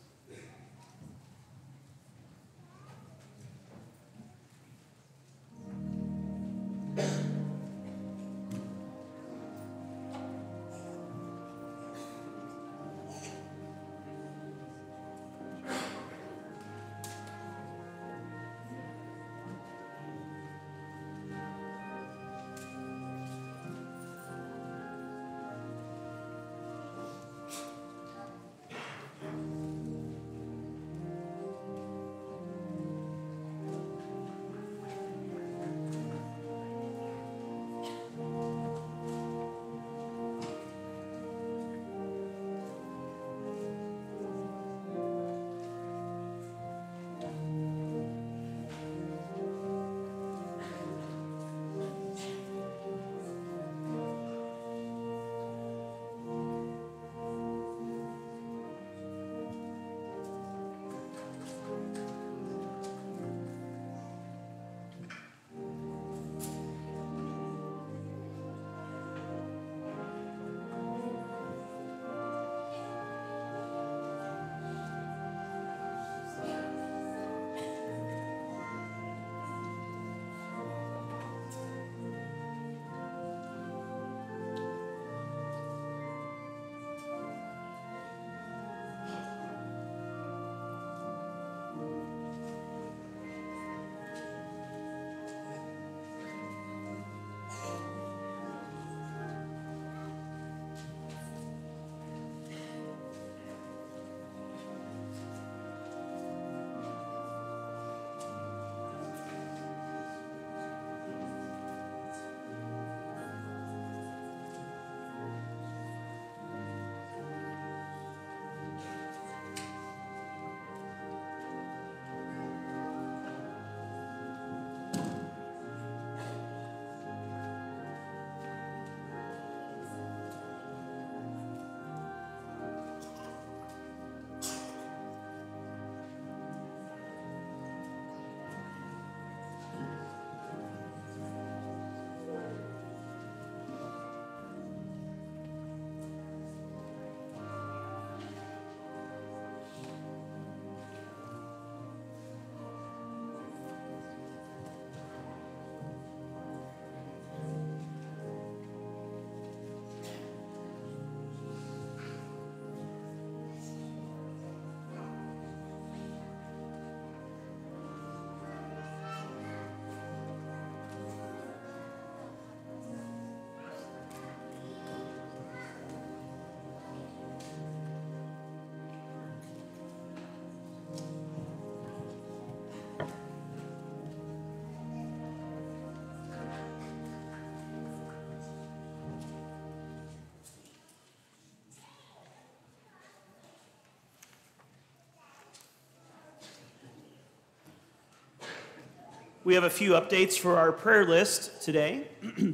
[SPEAKER 1] We have a few updates for our prayer list today.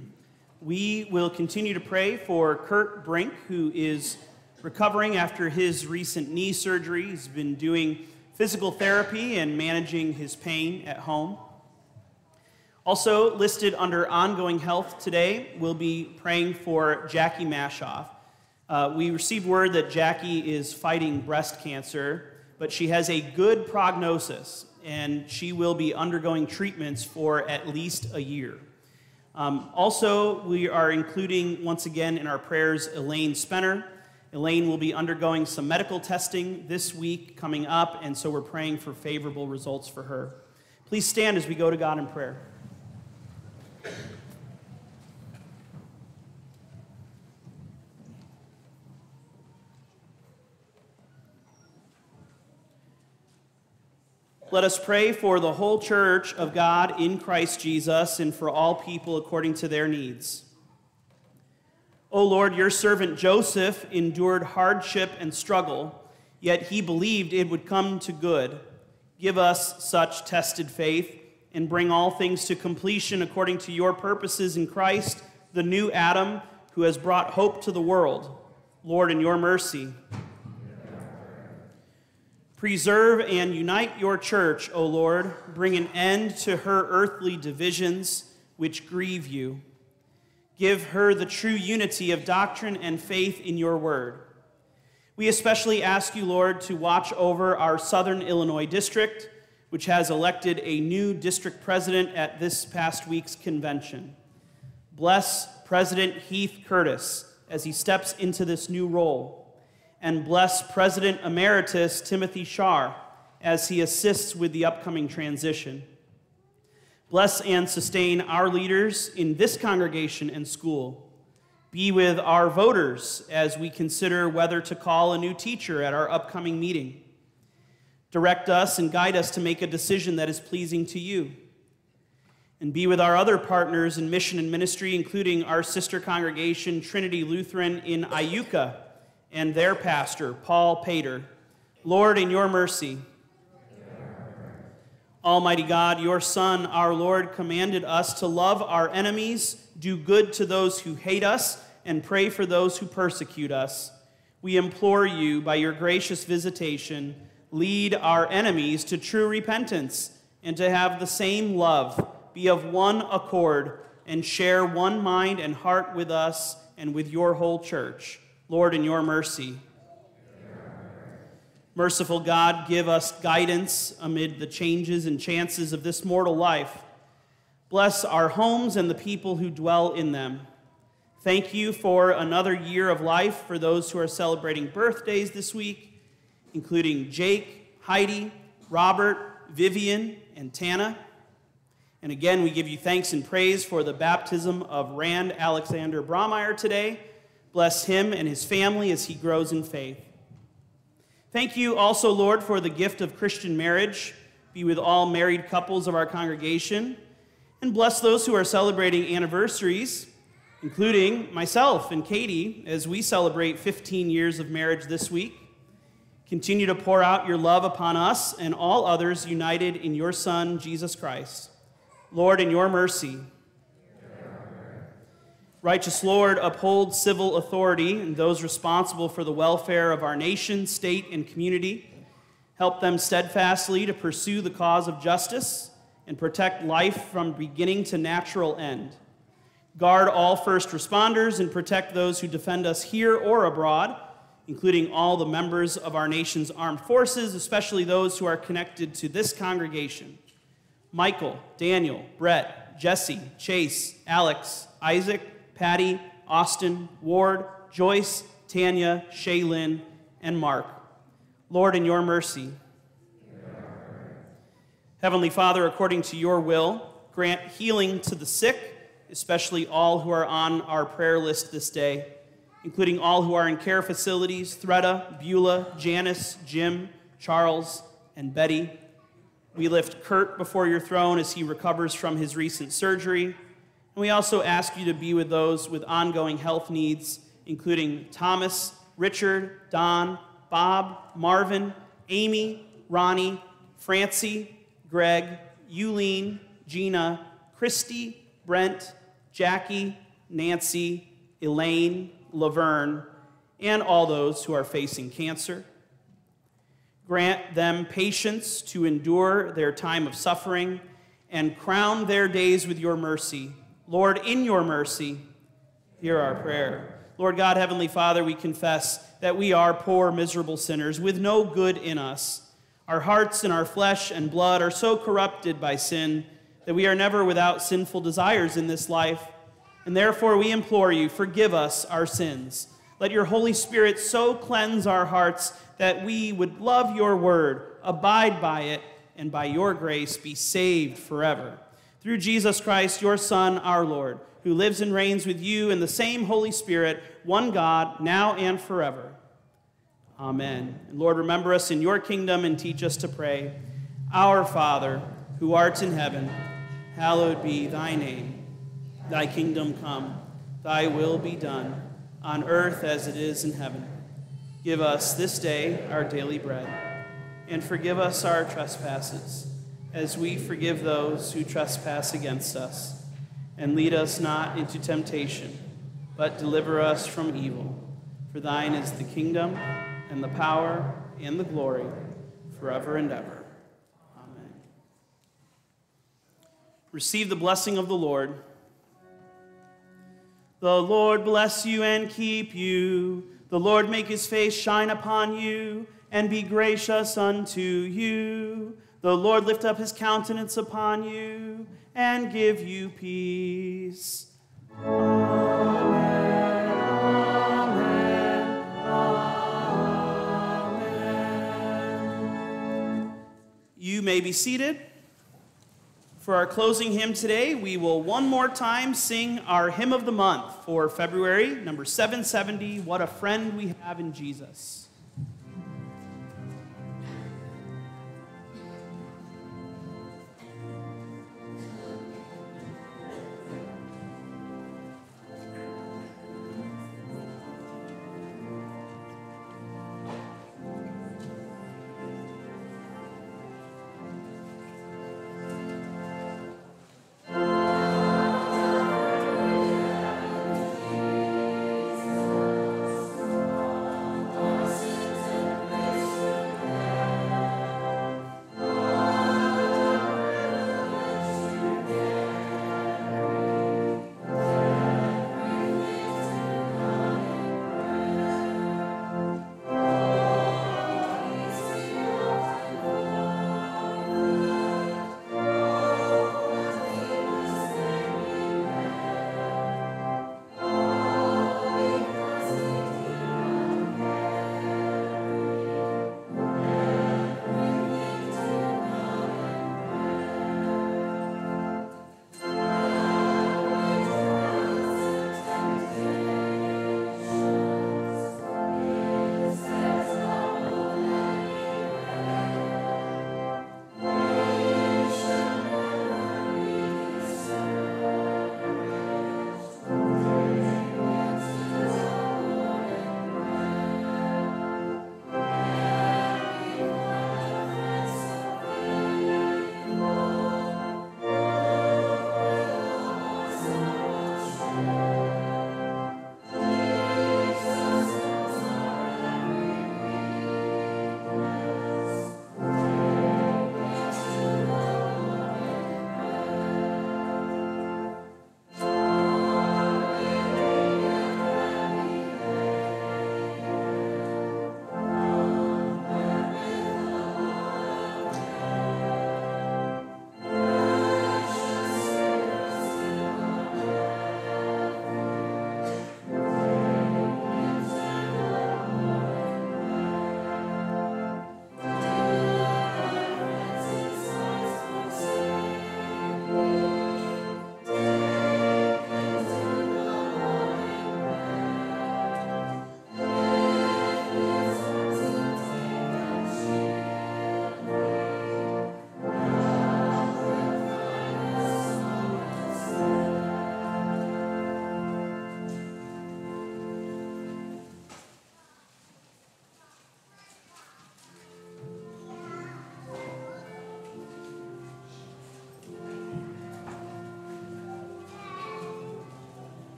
[SPEAKER 1] We will continue to pray for Kurt Brink, who is recovering after his recent knee surgery. He's been doing physical therapy and managing his pain at home. Also listed under ongoing health today, we'll be praying for Jackie Mashoff. We received word that Jackie is fighting breast cancer, but she has a good prognosis, and she will be undergoing treatments for at least a year. Also, we are including, once again, in our prayers, Elaine Spenner. Elaine will be undergoing some medical testing this week coming up, and so we're praying for favorable results for her. Please stand as we go to God in prayer. Let us pray for the whole church of God in Christ Jesus and for all people according to their needs. O Lord, your servant Joseph endured hardship and struggle, yet he believed it would come to good. Give us such tested faith and bring all things to completion according to your purposes in Christ, the new Adam, who has brought hope to the world. Lord, in your mercy. Preserve and unite your church, O Lord. Bring an end to her earthly divisions, which grieve you. Give her the true unity of doctrine and faith in your word. We especially ask you, Lord, to watch over our Southern Illinois district, which has elected a new district president at this past week's convention. Bless President Heath Curtis as he steps into this new role. And bless President Emeritus Timothy Shar as he assists with the upcoming transition. Bless and sustain our leaders in this congregation and school. Be with our voters as we consider whether to call a new teacher at our upcoming meeting. Direct us and guide us to make a decision that is pleasing to you. And be with our other partners in mission and ministry, including our sister congregation, Trinity Lutheran in Iuka, and their pastor, Paul Pater. Lord, in your mercy. Almighty God, your Son, our Lord, commanded us to love our enemies, do good to those who hate us, and pray for those who persecute us. We implore you, by your gracious visitation, lead our enemies to true repentance, and to have the same love, be of one accord, and share one mind and heart with us and with your whole church. Lord, in your mercy. Merciful God, give us guidance amid the changes and chances of this mortal life. Bless our homes and the people who dwell in them. Thank you for another year of life for those who are celebrating birthdays this week, including Jake, Heidi, Robert, Vivian, and Tana. And again, we give you thanks and praise for the baptism of Rand Alexander Brahmeyer today. Bless him and his family as he grows in faith. Thank you also, Lord, for the gift of Christian marriage. Be with all married couples of our congregation. And bless those who are celebrating anniversaries, including myself and Katie, as we celebrate 15 years of marriage this week. Continue to pour out your love upon us and all others united in your Son, Jesus Christ. Lord, in your mercy. Righteous Lord, uphold civil authority and those responsible for the welfare of our nation, state, and community. Help them steadfastly to pursue the cause of justice and protect life from beginning to natural end. Guard all first responders and protect those who defend us here or abroad, including all the members of our nation's armed forces, especially those who are connected to this congregation. Michael, Daniel, Brett, Jesse, Chase, Alex, Isaac, Patty, Austin, Ward, Joyce, Tanya, Shaylin, and Mark. Lord, in your mercy. Heavenly Father, according to your will, grant healing to the sick, especially all who are on our prayer list this day, including all who are in care facilities, Threda, Beulah, Janice, Jim, Charles, and Betty. We lift Kurt before your throne as he recovers from his recent surgery. And we also ask you to be with those with ongoing health needs, including Thomas, Richard, Don, Bob, Marvin, Amy, Ronnie, Francie, Greg, Euleen, Gina, Christy, Brent, Jackie, Nancy, Elaine, Laverne, and all those who are facing cancer. Grant them patience to endure their time of suffering and crown their days with your mercy. Lord, in your mercy, hear our prayer. Lord God, Heavenly Father, we confess that we are poor, miserable sinners with no good in us. Our hearts and our flesh and blood are so corrupted by sin that we are never without sinful desires in this life. And therefore we implore you, forgive us our sins. Let your Holy Spirit so cleanse our hearts that we would love your word, abide by it, and by your grace be saved forever. Through Jesus Christ, your Son, our Lord, who lives and reigns with you in the same Holy Spirit, one God, now and forever. Amen. And Lord, remember us in your kingdom and teach us to pray. Our Father, who art in heaven, hallowed be thy name. Thy kingdom come, thy will be done, on earth as it is in heaven. Give us this day our daily bread, and forgive us our trespasses, as we forgive those who trespass against us. And lead us not into temptation, but deliver us from evil. For thine is the kingdom, and the power, and the glory, forever and ever. Amen. Receive the blessing of the Lord. The Lord bless you and keep you. The Lord make his face shine upon you and be gracious unto you. The Lord lift up his countenance upon you and give you peace. Amen, amen, amen. You may be seated. For our closing hymn today, we will one more time sing our hymn of the month for February, number 770, What a Friend We Have in Jesus.
[SPEAKER 3] Amen.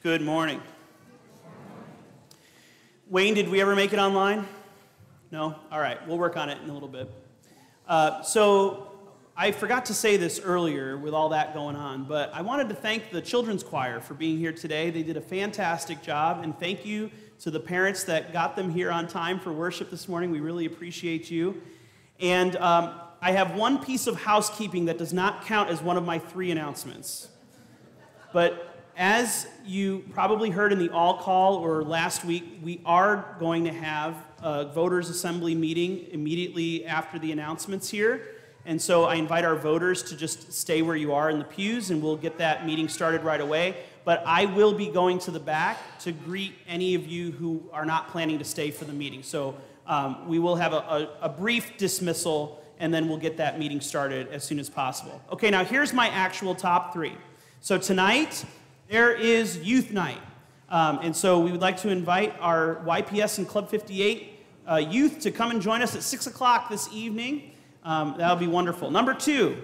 [SPEAKER 1] Good morning. Wayne, did we ever make it online? No? All right, we'll work on it in a little bit. So I forgot to say this earlier with all that going on, but I wanted to thank the children's choir for being here today. They did a fantastic job, and thank you to the parents that got them here on time for worship this morning. We really appreciate you. And I have one piece of housekeeping that does not count as one of my 3 announcements. But as you probably heard in the all call or last week, we are going to have a voters assembly meeting immediately after the announcements here. And so I invite our voters to just stay where you are in the pews, and we'll get that meeting started right away. But I will be going to the back to greet any of you who are not planning to stay for the meeting. So we will have a brief dismissal, and then we'll get that meeting started as soon as possible. Okay, now here's my actual top 3. So tonight, there is Youth Night. And so we would like to invite our YPS and Club 58 youth to come and join us at 6 o'clock this evening. That'll be wonderful. Number 2,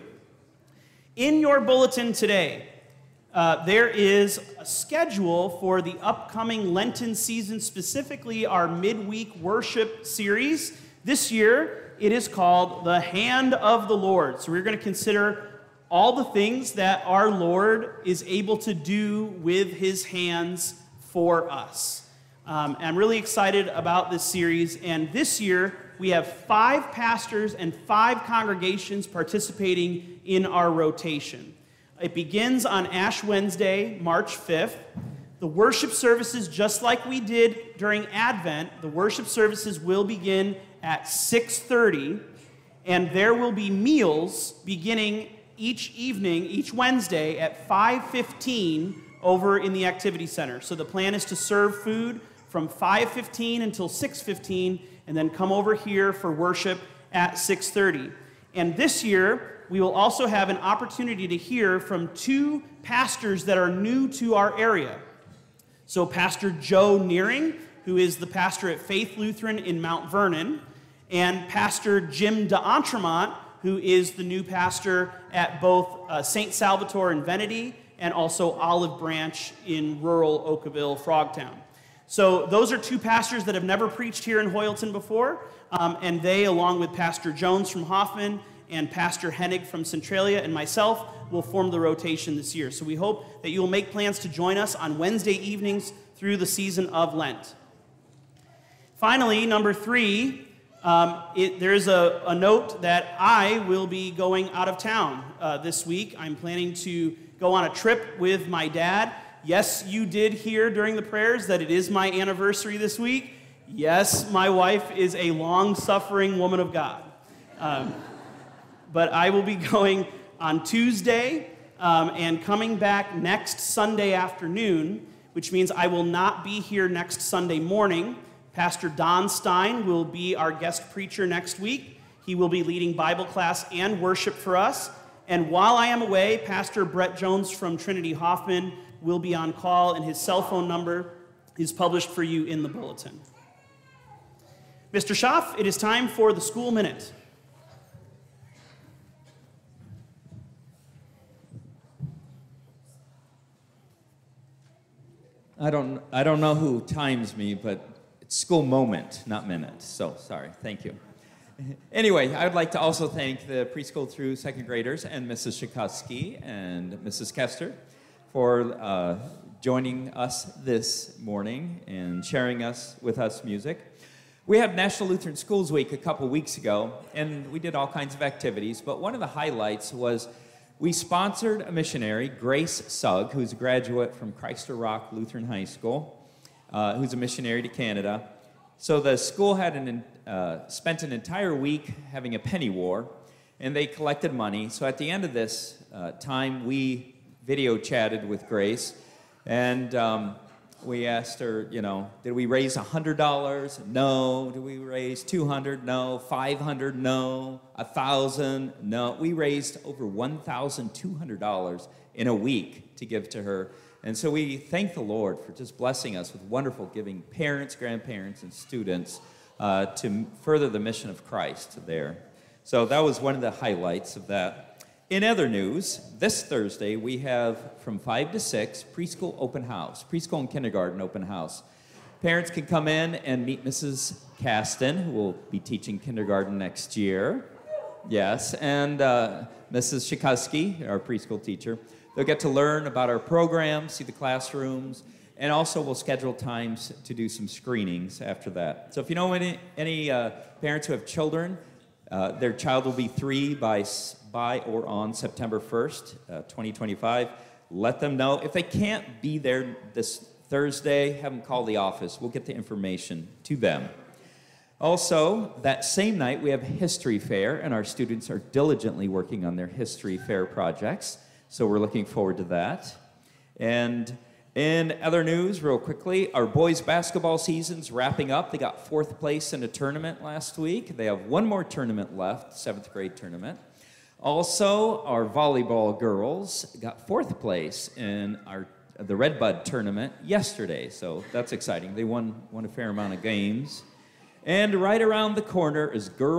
[SPEAKER 1] in your bulletin today, there is a schedule for the upcoming Lenten season, specifically our midweek worship series. This year, it is called The Hand of the Lord. So we're going to consider all the things that our Lord is able to do with his hands for us. I'm really excited about this series, and this year we have 5 pastors and 5 congregations participating in our rotation. It begins on Ash Wednesday, March 5th. The worship services, just like we did during Advent, the worship services will begin at 6:30, and there will be meals beginning each evening, each Wednesday at 5:15 over in the activity center. So the plan is to serve food from 5:15 until 6:15 and then come over here for worship at 6:30. And this year, we will also have an opportunity to hear from 2 pastors that are new to our area. So Pastor Joe Nearing, who is the pastor at Faith Lutheran in Mount Vernon, and Pastor Jim d'Entremont, who is the new pastor at both St. Salvatore in Venety and also Olive Branch in rural Oakville, Frogtown. So those are 2 pastors that have never preached here in Hoyleton before, and they, along with Pastor Jones from Hoffman and Pastor Hennig from Centralia and myself, will form the rotation this year. So we hope that you will make plans to join us on Wednesday evenings through the season of Lent. Finally, number 3, there's a note that I will be going out of town this week. I'm planning to go on a trip with my dad. Yes, you did hear during the prayers that it is my anniversary this week. Yes, my wife is a long-suffering woman of God. But I will be going on Tuesday and coming back next Sunday afternoon, which means I will not be here next Sunday morning. Pastor Don Stein will be our guest preacher next week. He will be leading Bible class and worship for us. And while I am away, Pastor Brett Jones from Trinity Hoffman will be on call, and his cell phone number is published for you in the bulletin. Mr. Schaff, it is time for the school minute.
[SPEAKER 5] I don't know who times me, but it's school moment, not minute. So sorry. Thank you. Anyway, I would like to also thank the preschool through 2nd graders and Mrs. Shikoski and Mrs. Kester for joining us this morning and sharing with us music. We had National Lutheran Schools Week a couple weeks ago, and we did all kinds of activities, but one of the highlights was we sponsored a missionary, Grace Sugg, who's a graduate from Christer Rock Lutheran High School, who's a missionary to Canada. So the school had spent an entire week having a penny war, and they collected money. So at the end of this time, we video chatted with Grace, and we asked her, did we raise $100? No. Did we raise $200? No. $500? No. $1,000? No. We raised over $1,200 in a week to give to her. And so we thank the Lord for just blessing us with wonderful giving parents, grandparents, and students to further the mission of Christ there. So that was one of the highlights of that. In other news, this Thursday we have from 5 to 6 preschool open house, preschool and kindergarten open house. Parents can come in and meet Mrs. Caston, who will be teaching kindergarten next year. Yes, and Mrs. Shikoski, our preschool teacher. They'll get to learn about our program, see the classrooms, and also we'll schedule times to do some screenings after that. So if you know any parents who have children, their child will be 3 by or on September 1st, 2025. Let them know. If they can't be there this Thursday, have them call the office. We'll get the information to them. Also, that same night, we have History Fair, and our students are diligently working on their History Fair projects, so we're looking forward to that. And in other news, real quickly, our boys' basketball season's wrapping up. They got 4th place in a tournament last week. They have one more tournament left, 7th grade tournament. Also, our volleyball girls got 4th place in the Red Bud tournament yesterday, so that's exciting. They won a fair amount of games. And right around the corner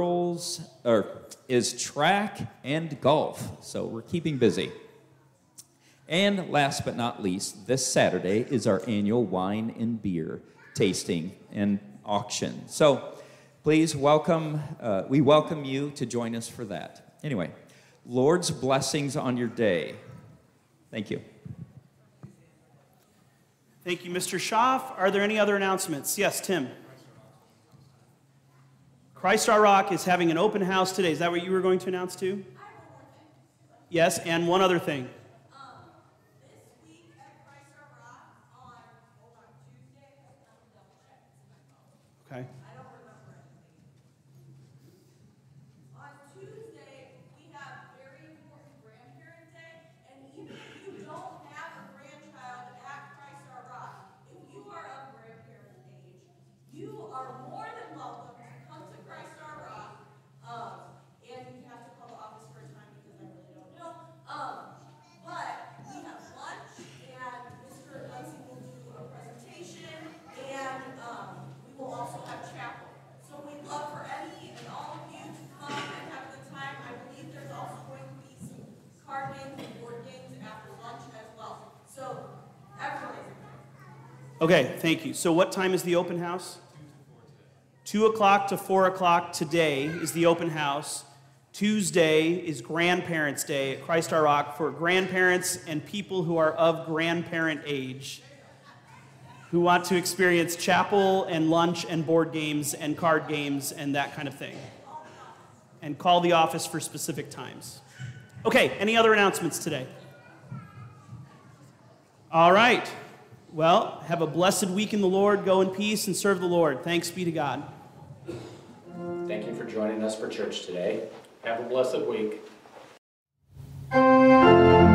[SPEAKER 5] is track and golf, so we're keeping busy. And last but not least, this Saturday is our annual wine and beer tasting and auction. So please we welcome you to join us for that. Anyway, Lord's blessings on your day. Thank you.
[SPEAKER 1] Thank you, Mr. Schaff. Are there any other announcements? Yes, Tim. Christ Our Rock is having an open house today. Is that what you were going to announce too? Yes, and one other thing.
[SPEAKER 6] This week at Christ Our Rock on Tuesday, I have to double check. It's in my phone.
[SPEAKER 1] Okay.
[SPEAKER 6] I don't remember anything. On Tuesday, we have very important Grandparent Day, and even if you don't have a grandchild at Christ Our Rock, if you are of grandparent age, you are more than welcome to come to Christ Our Rock, and you have to call the office for a time because I really don't know. But we have lunch, and Mr. Lindsay will do a presentation, and we will also have chapel. So we'd love for any and all of you to come and have a good time. I believe there's also going to be some card games and board games after lunch as well. So everybody's invited.
[SPEAKER 1] Okay, thank you. So what time is the open house? 2 o'clock to 4 o'clock today is the open house. Tuesday is Grandparents' Day at Christ Our Rock for grandparents and people who are of grandparent age who want to experience chapel and lunch and board games and card games and that kind of thing. And call the office for specific times. Okay, any other announcements today? All right. Well, have a blessed week in the Lord. Go in peace and serve the Lord. Thanks be to God.
[SPEAKER 7] Thank you for joining us for church today. Have a blessed week.